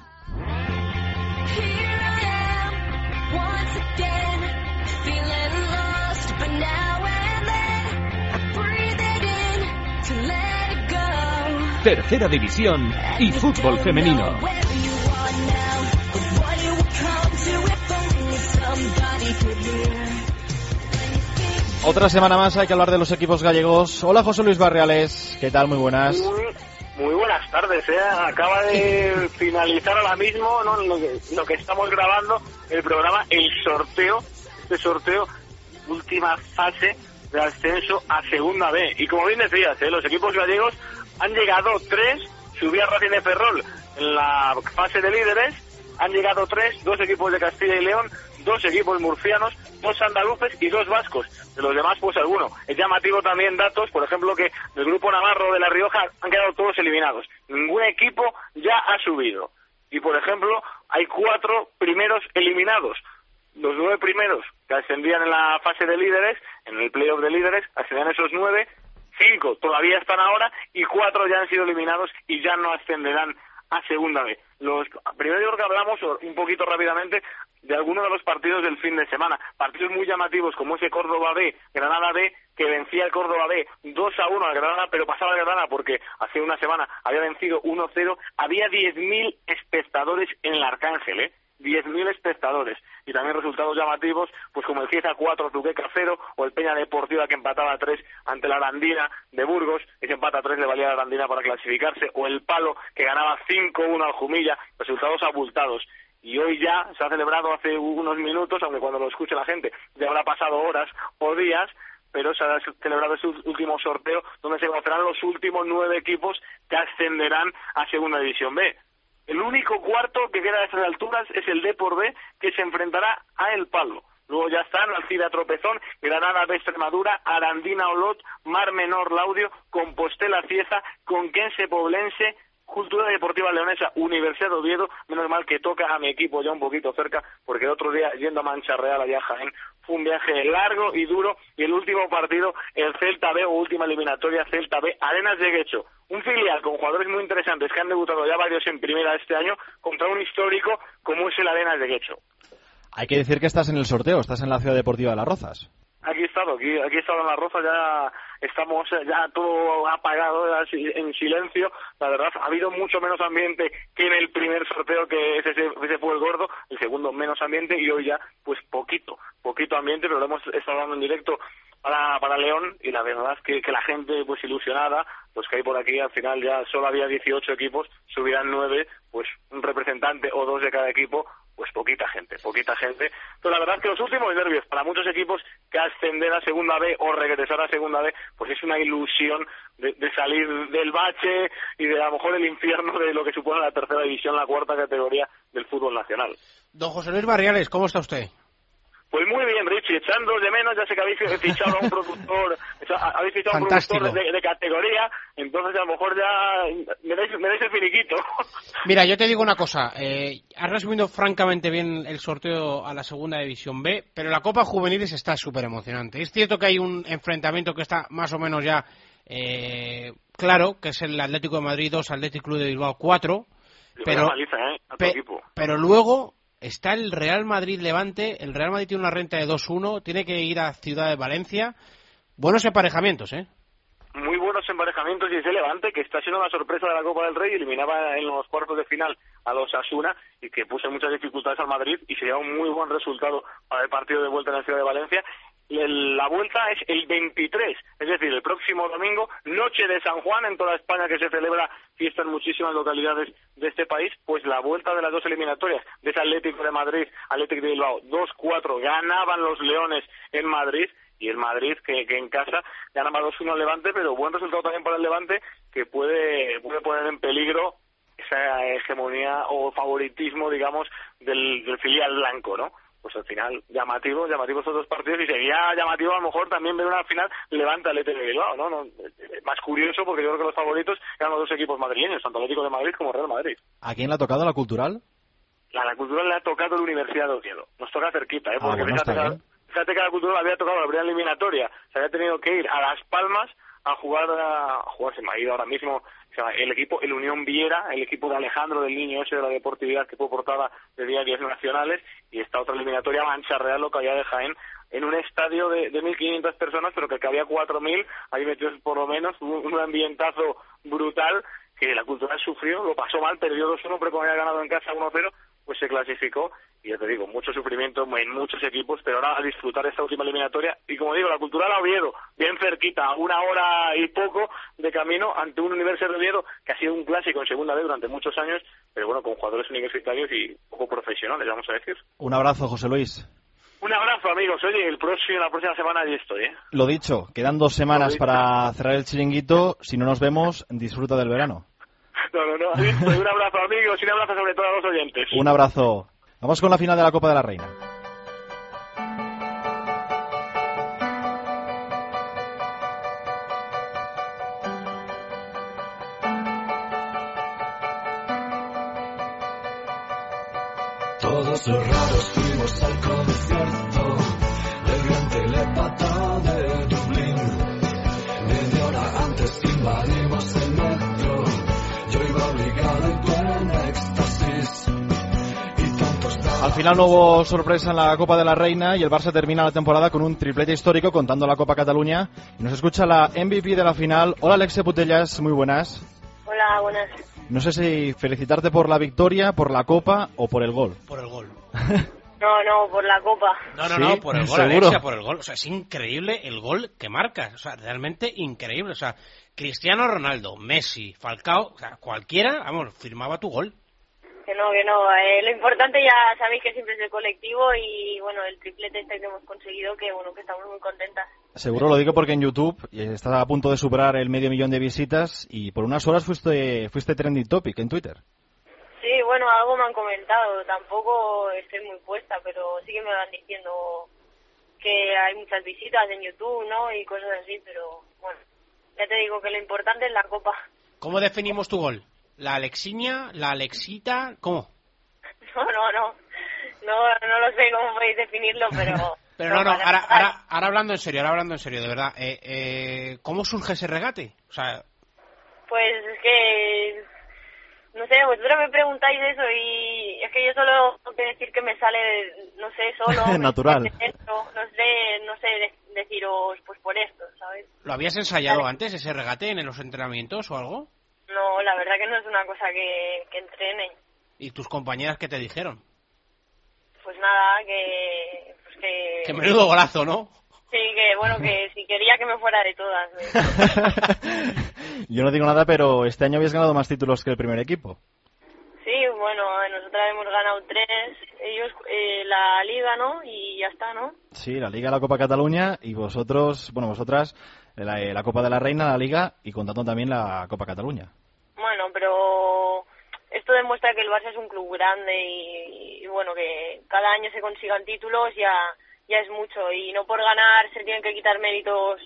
Tercera división y fútbol femenino. Otra semana más hay que hablar de los equipos gallegos. Hola, José Luis Barriales. ¿Qué tal? Muy buenas. Muy, muy buenas tardes. ¿eh? Acaba de finalizar ahora mismo, ¿no? lo, que, lo que estamos grabando, el programa, el sorteo. Este sorteo, última fase de ascenso a segunda B. Y como bien decías, ¿eh? los equipos gallegos han llegado tres. Subía Racing de Ferrol en la fase de líderes. Han llegado tres, dos equipos de Castilla y León, dos equipos murcianos, dos andaluces y dos vascos. De los demás, pues alguno. Es llamativo también datos, por ejemplo, que del grupo navarro de La Rioja han quedado todos eliminados. Ningún equipo ya ha subido. Y, por ejemplo, hay cuatro primeros eliminados. Los nueve primeros que ascendían en la fase de líderes, en el playoff de líderes, ascendían esos nueve, cinco todavía están ahora y cuatro ya han sido eliminados y ya no ascenderán a segunda B. Los primero que hablamos un poquito rápidamente de algunos de los partidos del fin de semana, partidos muy llamativos como ese Córdoba B, Granada B, que vencía el Córdoba B dos a uno al Granada, pero pasaba el Granada porque hace una semana había vencido uno cero. Había diez mil espectadores en el Arcángel, ¿eh? diez mil espectadores, y también resultados llamativos pues como el Cieza cuatro, Tuqueca cero, o el Peña Deportiva, que empataba a tres ante la Arandina de Burgos. Ese empate a tres le valía a la Arandina para clasificarse, o el Palo, que ganaba cinco uno al Jumilla. Resultados abultados. Y hoy ya se ha celebrado hace unos minutos, aunque cuando lo escuche la gente ya habrá pasado horas o días, pero se ha celebrado ese último sorteo donde se conocerán los últimos nueve equipos que ascenderán a Segunda División B. El único cuarto que queda a estas alturas es el Depor B, que se enfrentará a El Palo. Luego ya están Alcira Tropezón, Granada B Extremadura, Arandina Olot, Mar Menor Laudio, Compostela Cieza, Conquense Poblense, Cultura Deportiva Leonesa, Universidad de Oviedo. Menos mal que toca a mi equipo ya un poquito cerca, porque el otro día, yendo a Mancha Real, allá a Jaén, fue un viaje largo y duro, y el último partido, el Celta B, o última eliminatoria, Celta B, Arenas de Guecho. Un filial con jugadores muy interesantes que han debutado ya varios en primera este año, contra un histórico como es el Arenas de Guecho. Hay que decir que estás en el sorteo, estás en la Ciudad Deportiva de Las Rozas. Aquí he estado, aquí, aquí he estado en La Roza, ya estamos ya todo apagado, ya en silencio. La verdad, ha habido mucho menos ambiente que en el primer sorteo, que ese, ese fue el gordo, el segundo menos ambiente, y hoy ya, pues poquito, poquito ambiente, pero lo hemos estado dando en directo para, para León, y la verdad es que, que la gente, pues ilusionada, pues que hay por aquí, al final ya solo había dieciocho equipos, subirán nueve, pues un representante o dos de cada equipo, pues poquita gente, poquita gente. Pero la verdad es que los últimos nervios para muchos equipos que ascender a Segunda B o regresar a Segunda B, pues es una ilusión de, de salir del bache y de a lo mejor el infierno de lo que supone la tercera división, la cuarta categoría del fútbol nacional. Don José Luis Barriales, ¿cómo está usted? Pues muy bien, Richie, echando de menos, ya sé que habéis fichado a un productor, habéis fichado a un Fantástico. productor de, de categoría, entonces a lo mejor ya me dais, me dais el finiquito. Mira, yo te digo una cosa, eh, has resumido francamente bien el sorteo a la Segunda División B, pero la Copa Juveniles está súper emocionante. Es cierto que hay un enfrentamiento que está más o menos ya eh, claro, que es el Atlético de Madrid dos, Atlético Club de Bilbao cuatro, pero, Paliza, ¿eh? A tu pe- equipo. pero luego está el Real Madrid-Levante. El Real Madrid tiene una renta de dos uno, tiene que ir a Ciudad de Valencia. Buenos emparejamientos, ¿eh? Muy buenos emparejamientos y ese Levante que está siendo la sorpresa de la Copa del Rey, eliminaba en los cuartos de final a los Osasuna y que puso muchas dificultades al Madrid y se lleva un muy buen resultado para el partido de vuelta en la Ciudad de Valencia. Y el- la vuelta es el veintitrés, es decir, el próximo domingo, noche de San Juan en toda España, que se celebra fiesta en muchísimas localidades de este país. Pues la vuelta de las dos eliminatorias de ese Atlético de Madrid, Atlético de Bilbao, dos cuatro, ganaban los Leones en Madrid. Y el Madrid, que, que en casa ganaba dos uno al Levante, pero buen resultado también para el Levante, que puede, puede poner en peligro esa hegemonía o favoritismo, digamos, del, del filial blanco, ¿no? Pues al final, llamativo, llamativo estos dos partidos, y sería llamativo a lo mejor también ver una final Levante-Atlético de Bilbao, ¿no? no más curioso, porque yo creo que los favoritos eran los dos equipos madrileños, tanto Atlético de Madrid como Real Madrid. ¿A quién le ha tocado la Cultural? A la Cultural le ha tocado la Universidad de Oviedo. Nos toca cerquita, ¿eh? Ah, Porque bueno, fíjate, está que, bien. fíjate que a la Cultural había tocado la primera eliminatoria. Se había tenido que ir a Las Palmas a jugar, a, a jugar se me ha ido ahora mismo, o sea, el equipo, el Unión Viera, el equipo de Alejandro, del niño ese de la deportividad que fue portada de diarios nacionales, y esta otra eliminatoria, Mancha Real, localidad de Jaén, en un estadio de, de mil quinientas personas, pero que cabía cuatro mil, ahí metidos por lo menos, un, un ambientazo brutal, que la Cultural sufrió, lo pasó mal, perdió dos uno, pero como había ganado en casa uno cero, pues se clasificó, y ya te digo, mucho sufrimiento en muchos equipos, pero ahora a disfrutar esta última eliminatoria, y como digo, la Cultural a Oviedo, bien cerquita, una hora y poco de camino ante un Universidad de Oviedo, que ha sido un clásico en Segunda B durante muchos años, pero bueno, con jugadores universitarios y poco profesionales, vamos a decir. Un abrazo, José Luis. Un abrazo, amigos. Oye, el próximo, la próxima semana allí estoy, ¿eh? Lo dicho, quedan dos semanas para cerrar el chiringuito. Si no nos vemos, disfruta del verano. No, no, no, allí estoy. Un abrazo, amigos, y un abrazo sobre todo a los oyentes. Un abrazo. Vamos con la final de la Copa de la Reina. Todos cerrados fuimos al concierto del gran telepata de Dublín. Media hora antes invadimos el metro. Yo iba obligado y tú en éxtasis. Y tantos Al final no hubo sorpresa en la Copa de la Reina y el Barça termina la temporada con un triplete histórico contando la Copa Cataluña. Y nos escucha la M V P de la final. Hola, Alexia Putellas, muy buenas. Hola, buenas. No sé si felicitarte por la victoria, por la Copa o por el gol. Por el gol. No, no, por la copa. No, no, ¿Sí? no, por el gol, ¿Seguro? Alexia, por el gol. O sea, es increíble el gol que marcas. O sea, realmente increíble. O sea, Cristiano Ronaldo, Messi, Falcao, o sea, cualquiera, vamos, firmaba tu gol. Que no, que no. Eh, lo importante ya sabéis que siempre es el colectivo y, bueno, el triplete este que hemos conseguido, que, bueno, que estamos muy contentas. Seguro lo digo porque en YouTube estás a punto de superar el medio millón de visitas y por unas horas fuiste, fuiste trending topic en Twitter. Sí, bueno, algo me han comentado. Tampoco estoy muy puesta, pero sí que me van diciendo que hay muchas visitas en YouTube, ¿no? Y cosas así, pero, bueno, ya te digo que lo importante es la copa. ¿Cómo definimos tu gol? ¿La Alexiña? ¿La Alexita? ¿Cómo? No, no, no. No, no lo sé cómo podéis definirlo, pero... Pero no, no, para ahora, empezar, ahora, ahora hablando en serio, ahora hablando en serio, de verdad. Eh, eh, ¿Cómo surge ese regate? O sea, Pues es que... No sé, vosotros me preguntáis eso y es que yo solo tengo que decir que me sale, no sé, solo... me Natural. sale dentro, no sé, no sé de- deciros pues por esto, ¿sabes? ¿lo habías ensayado antes, ese regate, en los entrenamientos o algo? No, la verdad que no es una cosa que, que entrenen. ¿Y tus compañeras qué te dijeron? Pues nada, que... Pues que... Que menudo golazo, ¿no? Sí, que bueno, que si quería que me fuera de todas. me- Yo no digo nada, pero este año habías ganado más títulos que el primer equipo. Sí, bueno, nosotros nosotras hemos ganado tres, ellos eh, la Liga, ¿no? Y ya está, ¿no? Sí, la Liga, la Copa Cataluña y vosotros, bueno, vosotras, la, la Copa de la Reina, la Liga y contando también la Copa Cataluña. Bueno, pero esto demuestra que el Barça es un club grande y, y bueno, que cada año se consigan títulos ya ya es mucho y no por ganar se tienen que quitar méritos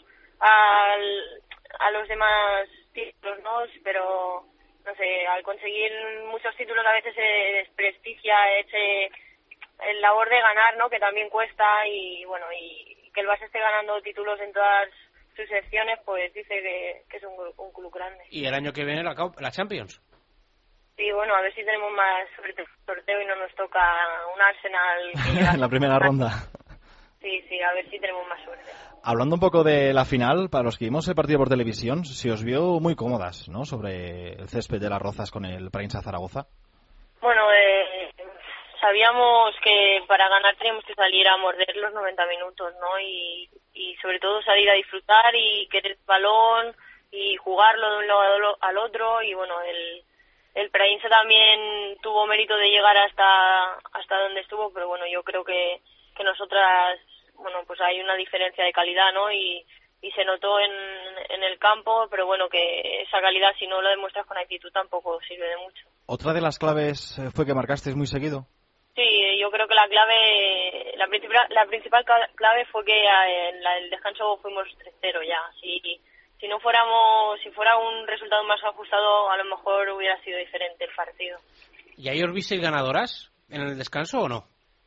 al, a los demás títulos, ¿no? Pero no sé, al conseguir muchos títulos a veces se desprestigia ese el labor de ganar, ¿no? Que también cuesta y bueno, y que el Barça esté ganando títulos en todas sus secciones, pues dice que, que es un, un club grande. Y el año que viene la, la Champions. Sí, bueno, a ver si tenemos más suerte en el sorteo y no nos toca un Arsenal que llega en la primera ronda. Sí, sí, a ver si tenemos más suerte. Hablando un poco de la final, para los que vimos el partido por televisión, se os vio muy cómodas, ¿no? Sobre el césped de Las Rozas con el Prensa Zaragoza. Bueno, eh, sabíamos que para ganar teníamos que salir a morder los noventa minutos, ¿no? Y, y sobre todo salir a disfrutar y querer el balón y jugarlo de un lado al otro. Y bueno, el, el Prensa también tuvo mérito de llegar hasta hasta donde estuvo, pero bueno, yo creo que, que nosotras... bueno, pues hay una diferencia de calidad, ¿no? Y, y se notó en, en el campo, pero bueno, que esa calidad, si no lo demuestras con actitud, tampoco sirve de mucho. ¿Otra de las claves fue que marcasteis muy seguido? Sí, yo creo que la clave, la principal, la principal clave fue que en la, el descanso fuimos tres cero ya. Si, si no fuéramos, si fuera un resultado más ajustado, a lo mejor hubiera sido diferente el partido. ¿Y ahí os visteis ganadoras en el descanso o no?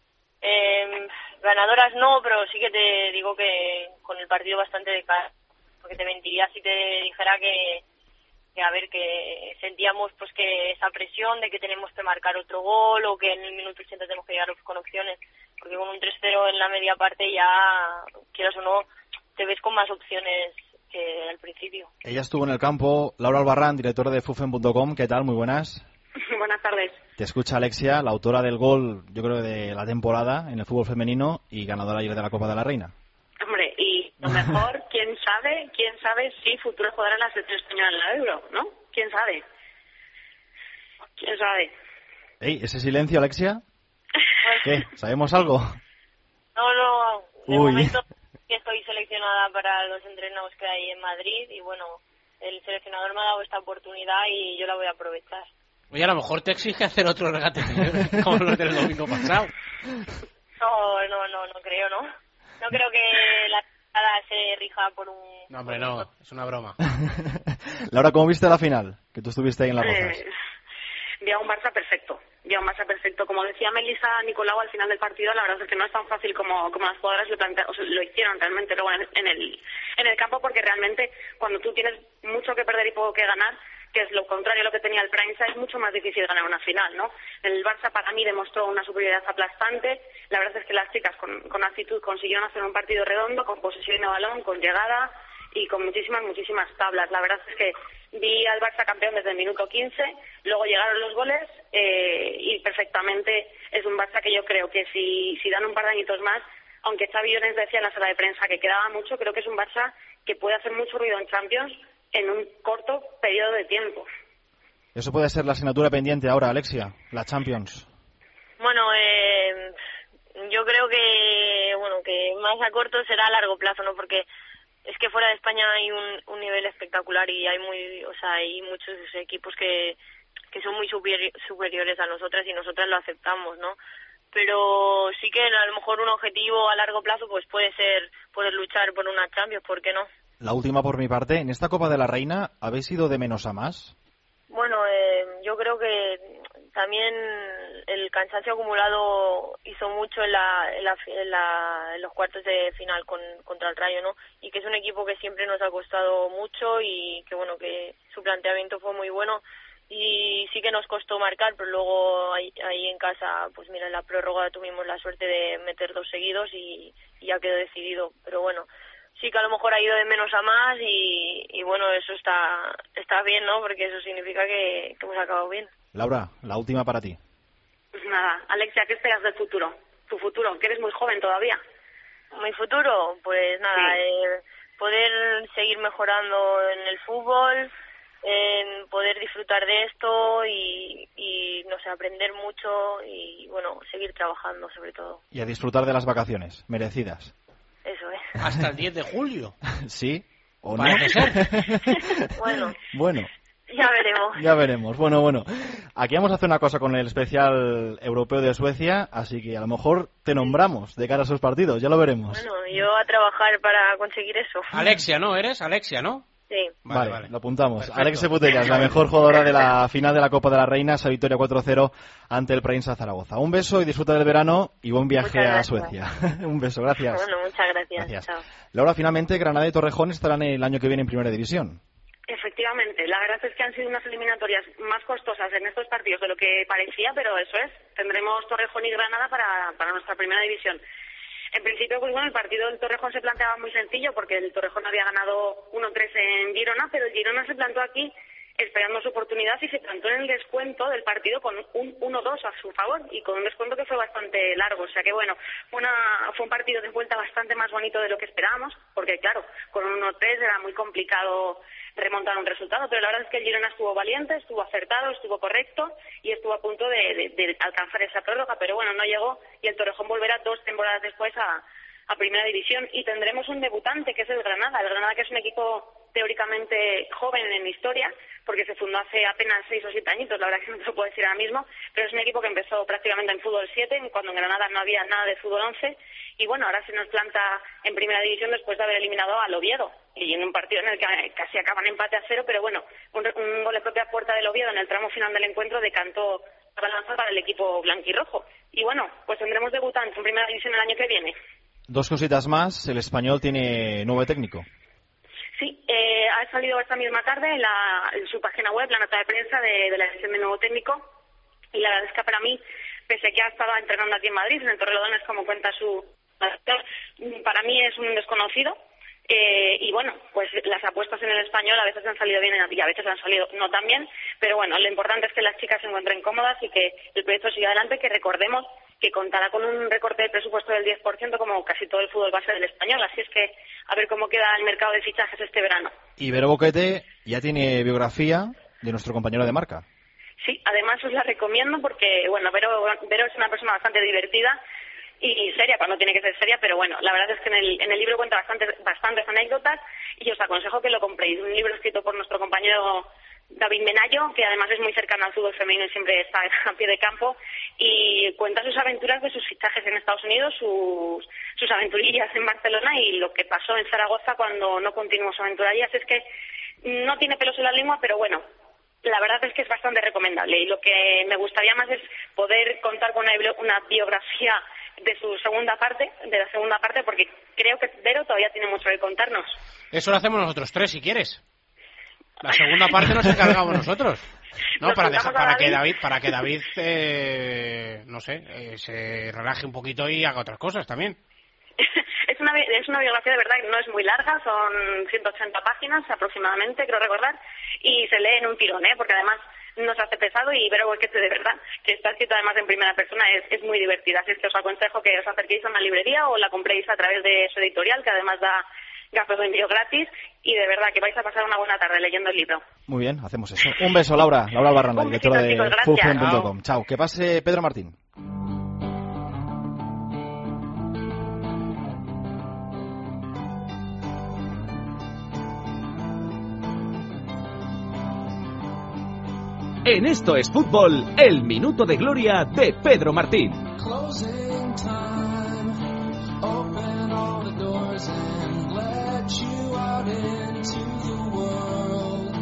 Eh, ganadoras no, pero sí que te digo que con el partido bastante de cara, porque te mentiría si te dijera que, que a ver, que sentíamos pues que esa presión de que tenemos que marcar otro gol o que en el minuto ochenta tenemos que llegar con opciones, porque con un tres cero en la media parte ya, quieras o no, te ves con más opciones que al principio. Ella estuvo en el campo, Laura Albarrán, directora de fufen punto com, ¿qué tal? Muy buenas. Buenas tardes. Te escucha Alexia, la autora del gol, yo creo, de la temporada en el fútbol femenino y ganadora ayer de la Copa de la Reina. Hombre, y lo mejor, quién sabe, quién sabe si futuro jugará la selección española en la Euro, ¿no? ¿Quién sabe? ¿Quién sabe? Ey, ¿ese silencio, Alexia? ¿Qué? ¿Sabemos algo? No, no, de Uy. momento que estoy seleccionada para los entrenos que hay en Madrid y bueno, el seleccionador me ha dado esta oportunidad y yo la voy a aprovechar. Oye, a lo mejor te exige hacer otro regate como los del domingo pasado. No, no, no, no creo, ¿no? No creo que la temporada se rija por un... No, hombre, no, es una broma. Laura, ¿cómo viste la final? Que tú estuviste ahí en Las Rozas. Eh, vi a un Barça perfecto, vi a un Barça perfecto. Como decía Melissa Nicolau al final del partido, la verdad es que no es tan fácil como, como las jugadoras lo, plantea, o sea, lo hicieron realmente luego en, en, el, en el campo, porque realmente cuando tú tienes mucho que perder y poco que ganar, que es lo contrario a lo que tenía el Prensa, es mucho más difícil ganar una final, ¿no? El Barça para mí demostró una superioridad aplastante. La verdad es que las chicas con, con actitud consiguieron hacer un partido redondo, con posesión de balón, con llegada y con muchísimas, muchísimas tablas. La verdad es que vi al Barça campeón desde el minuto quince, luego llegaron los goles eh, y perfectamente es un Barça que yo creo que si, si dan un par de añitos más, aunque Xavi Llones decía en la sala de prensa que quedaba mucho, creo que es un Barça que puede hacer mucho ruido en Champions en un corto periodo de tiempo. Eso puede ser la asignatura pendiente ahora, Alexia, la Champions. Bueno, eh, yo creo que bueno que más a corto será a largo plazo, ¿no? Porque es que fuera de España hay un, un nivel espectacular y hay muy, o sea, hay muchos equipos que que son muy superi- superiores a nosotras y nosotras lo aceptamos, ¿no? Pero sí que a lo mejor un objetivo a largo plazo pues puede ser poder luchar por una Champions, ¿por qué no? La última por mi parte, en esta Copa de la Reina, ¿habéis ido de menos a más? Bueno, eh, yo creo que también el cansancio acumulado hizo mucho en, la, en, la, en, la, en los cuartos de final con, contra el Rayo, ¿no? Y que es un equipo que siempre nos ha costado mucho y que, bueno, que su planteamiento fue muy bueno y sí que nos costó marcar, pero luego ahí, ahí en casa, pues mira, en la prórroga tuvimos la suerte de meter dos seguidos y, y ya quedó decidido, pero bueno, sí que a lo mejor ha ido de menos a más y, y bueno, eso está está bien, ¿no? Porque eso significa que, que hemos acabado bien. Laura, la última para ti. Pues nada, Alexia, ¿qué esperas del futuro? Tu futuro, que eres muy joven todavía. Mi futuro, pues nada, Sí. eh, poder seguir mejorando en el fútbol, en poder disfrutar de esto y, y, no sé, aprender mucho y, bueno, seguir trabajando sobre todo. Y a disfrutar de las vacaciones, merecidas. Eso es. Hasta el diez de julio. Sí, o no. Parece ser. Bueno. Bueno. Ya veremos. Ya veremos. Bueno, bueno. Aquí vamos a hacer una cosa con el especial europeo de Suecia, así que a lo mejor te nombramos de cara a esos partidos, ya lo veremos. Bueno, yo a trabajar para conseguir eso. Alexia, ¿no? ¿Eres? Alexia, ¿no? Sí. Vale, Vale, vale. lo apuntamos. Perfecto. Alexia Putellas, la mejor jugadora de la final de la Copa de la Reina, esa victoria cuatro cero ante el Prensa Zaragoza. Un beso y disfruta del verano y buen viaje a Suecia. Un beso, gracias. Bueno, muchas gracias. Gracias. Chao. Laura, finalmente Granada y Torrejón estarán el año que viene en Primera División. Efectivamente, la verdad es que han sido unas eliminatorias más costosas en estos partidos de lo que parecía, pero eso es, tendremos Torrejón y Granada para, para nuestra primera división. En principio, pues bueno, el partido del Torrejón se planteaba muy sencillo porque el Torrejón había ganado uno tres en Girona, pero el Girona se plantó aquí esperando su oportunidad y se plantó en el descuento del partido con un uno dos a su favor y con un descuento que fue bastante largo. O sea que bueno, fue, una, fue un partido de vuelta bastante más bonito de lo que esperábamos, porque claro, con un uno tres era muy complicado remontar un resultado, pero la verdad es que el Girona estuvo valiente, estuvo acertado, estuvo correcto y estuvo a punto de, de, de alcanzar esa prórroga, pero bueno, no llegó y el Torrejón volverá dos temporadas después a, a Primera División y tendremos un debutante que es el Granada, el Granada que es un equipo teóricamente joven en historia, porque se fundó hace apenas seis o siete añitos, la verdad que no te lo puedo decir ahora mismo, pero es un equipo que empezó prácticamente en fútbol siete, cuando en Granada no había nada de fútbol once, y bueno, ahora se nos planta en Primera División después de haber eliminado al Oviedo, y en un partido en el que casi acaban empate a cero, pero bueno, un, un gol de propia puerta del Oviedo en el tramo final del encuentro decantó la balanza para el equipo blanquirrojo. Y bueno, pues tendremos debutantes en Primera División el año que viene. Dos cositas más, el Español tiene nuevo técnico. Sí, eh, ha salido esta misma tarde en, la, en su página web la nota de prensa de, de la elección de nuevo técnico y la verdad es que para mí, pese a que ha estado entrenando aquí en Madrid, en el Torrelodones, como cuenta su... para mí es un desconocido eh, y bueno, pues las apuestas en el Español a veces han salido bien y a veces han salido no tan bien, pero bueno, lo importante es que las chicas se encuentren cómodas y que el proyecto siga adelante, que recordemos que contará con un recorte de presupuesto del diez por ciento como casi todo el fútbol base del Español, así es que a ver cómo queda el mercado de fichajes este verano. Y Vero Boquete ya tiene biografía de nuestro compañero de marca. Sí, además os la recomiendo porque, bueno, Vero, Vero es una persona bastante divertida y seria cuando tiene que ser seria, pero bueno, la verdad es que en el, en el libro cuenta bastantes, bastantes anécdotas y os aconsejo que lo compréis. Un libro escrito por nuestro compañero David Menayo, que además es muy cercano al fútbol femenino y siempre está a pie de campo, y cuenta sus aventuras de sus fichajes en Estados Unidos, sus, sus aventurillas en Barcelona y lo que pasó en Zaragoza cuando no continuó su aventura allí. Así es que no tiene pelos en la lengua, pero bueno, la verdad es que es bastante recomendable y lo que me gustaría más es poder contar con una, una biografía de su segunda parte, de la segunda parte, porque creo que Vero todavía tiene mucho que contarnos. Eso lo hacemos nosotros tres, si quieres. La segunda parte nos encargamos nosotros. No, Nos para dejar, para David. que David, para que David, eh, no sé, eh, se relaje un poquito y haga otras cosas también. Es una, es una biografía de verdad que no es muy larga, son ciento ochenta páginas aproximadamente, creo recordar, y se lee en un tirón, ¿eh? Porque además no se hace pesado y Vero Boquete de verdad, que está escrita además en primera persona, es, es muy divertida. Así es que os aconsejo que os acerquéis a una librería o la compréis a través de su editorial, que además da gafas de envío gratis, y de verdad que vais a pasar una buena tarde leyendo el libro. Muy bien, hacemos eso. Un beso, Laura. Laura Albarrán, directora de chicos, gracias. fútbol punto com. Chao. Que pase Pedro Martín. En Esto es Fútbol, el minuto de gloria de Pedro Martín. Closing time, open all the doors and let you out into the world.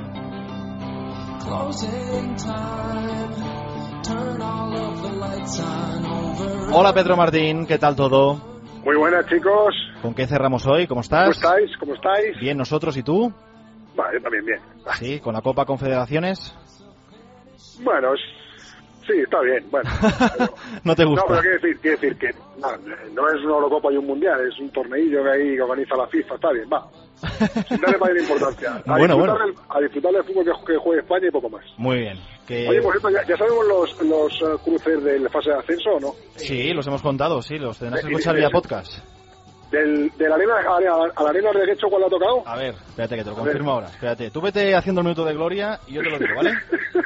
Closing time, turn all of the lights on over. Hola Pedro Martín, ¿qué tal todo? Muy buenas, chicos. ¿Con qué cerramos hoy? ¿Cómo estás? ¿Cómo estáis? ¿Cómo estáis? Bien, nosotros, ¿y tú? Vale, yo también bien. Sí, con la Copa Confederaciones. Bueno, es- sí, está bien. Bueno, pero- ¿No te gusta? No, pero quiero decir, quiero decir que no, no es una Eurocopa y un Mundial, es un torneillo que ahí que organiza la FIFA, está bien, va. Sin darle mayor importancia. A Bueno, disfrutar bueno. del- a disfrutar del fútbol que, que juegue España y poco más. Muy bien. Que... Oye, por cierto, ¿ya, ya sabemos los, los eh, cruces de la fase de ascenso o no? Sí, los hemos contado, sí, los tendrás que Y- escuchar y- vía podcast. Del, de la arena a la, a la arena de Guecho, ¿cuál le ha tocado? A ver, espérate que te lo confirmo ahora. Espérate, tú vete haciendo el minuto de gloria y yo te lo digo, ¿vale?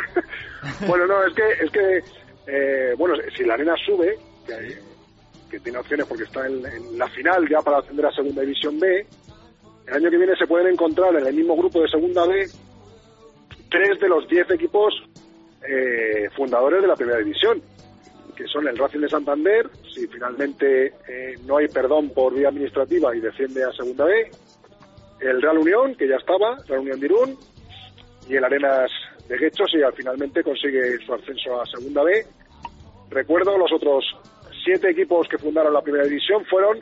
Bueno, no, es que, es que eh, bueno, si la arena sube, que, que tiene opciones porque está en, en la final ya para ascender a Segunda División B, el año que viene se pueden encontrar en el mismo grupo de Segunda B tres de los diez equipos eh, fundadores de la Primera División, que son el Racing de Santander, si finalmente eh, no hay perdón por vía administrativa y desciende a Segunda B, el Real Unión, que ya estaba, Real Unión de Irún, y el Arenas de Guecho, si finalmente consigue su ascenso a Segunda B. Recuerdo, los otros siete equipos que fundaron la Primera División fueron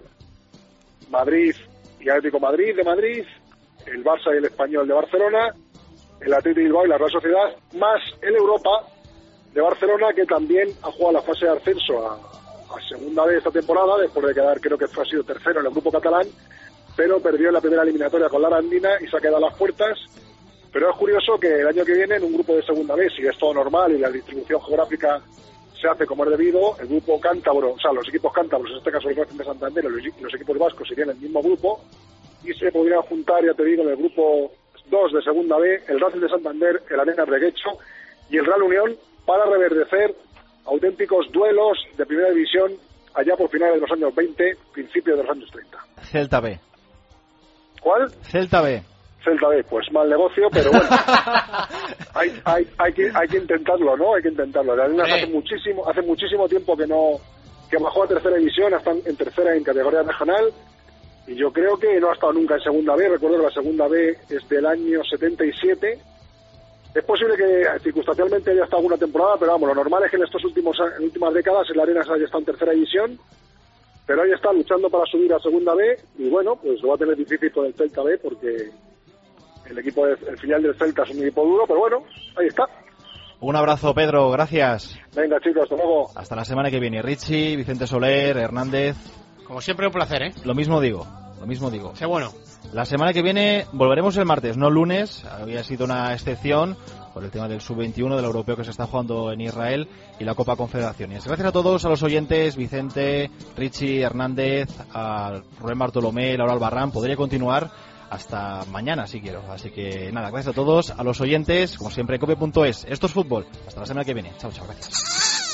Madrid y Atlético Madrid de Madrid, el Barça y el Español de Barcelona, el Atlético Bilbao y la Real Sociedad, más el Europa de Barcelona, que también ha jugado la fase de ascenso a, a Segunda B esta temporada, después de quedar, creo que fue, ha sido tercero en el grupo catalán, pero perdió en la primera eliminatoria con la Arandina y se ha quedado a las puertas. Pero es curioso que el año que viene, en un grupo de Segunda B, si es todo normal y la distribución geográfica se hace como es debido, el grupo cántabro, o sea, los equipos cántabros, en este caso el Racing de Santander, y los equipos vascos serían el mismo grupo, y se podrían juntar, ya te digo, en el grupo dos de Segunda B, el Racing de Santander, el Arenas de Guecho y el Real Unión, para reverdecer auténticos duelos de Primera División allá por finales de los años veinte, principios de los años treinta. Celta B. ¿Cuál? Celta B. Celta B, pues mal negocio, pero bueno, hay, hay, hay, que, hay que intentarlo, ¿no? Hay que intentarlo. La Arenas hace muchísimo, hace muchísimo tiempo que no, que bajó a tercera división, hasta en tercera en categoría regional, y yo creo que no ha estado nunca en Segunda B. Recuerdo que la Segunda B es del año setenta y siete. Es posible que circunstancialmente haya estado alguna temporada, pero vamos, lo normal es que en estos últimos en últimas décadas el Arenas haya estado en tercera división, pero ahí está luchando para subir a Segunda B, y bueno, pues lo va a tener difícil con el Celta B, porque el equipo de, el filial del Celta es un equipo duro, pero bueno, ahí está. Un abrazo, Pedro, gracias. Venga, chicos, hasta luego. Hasta la semana que viene. Richie, Vicente Soler, Hernández. Como siempre, un placer, ¿eh? Lo mismo digo, lo mismo digo. Sé bueno. La semana que viene volveremos el martes, no el lunes. Había sido una excepción por el tema del sub veintiuno del europeo que se está jugando en Israel y la Copa Confederaciones. Gracias a todos, a los oyentes, Vicente, Richie, Hernández, a Rubén Bartolomé, Laura Albarrán. Podría continuar hasta mañana si quiero. Así que nada, gracias a todos, a los oyentes, como siempre, cope punto es. Esto es fútbol. Hasta la semana que viene. Chao, chao, gracias.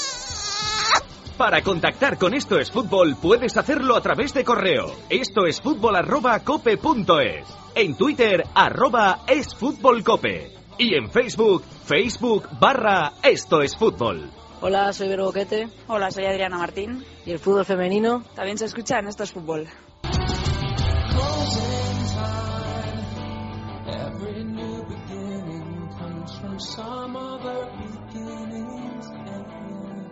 Para contactar con Esto es Fútbol puedes hacerlo a través de correo. Esto es fútbol arroba cope punto es. En Twitter, arroba esfutbolcope. Y en Facebook, Facebook barra Esto es Fútbol. Hola, soy Vero Boquete. Hola, soy Adriana Martín. ¿Y el fútbol femenino? También se escucha en Esto es Fútbol. Every new beginning comes from some other beginning's end.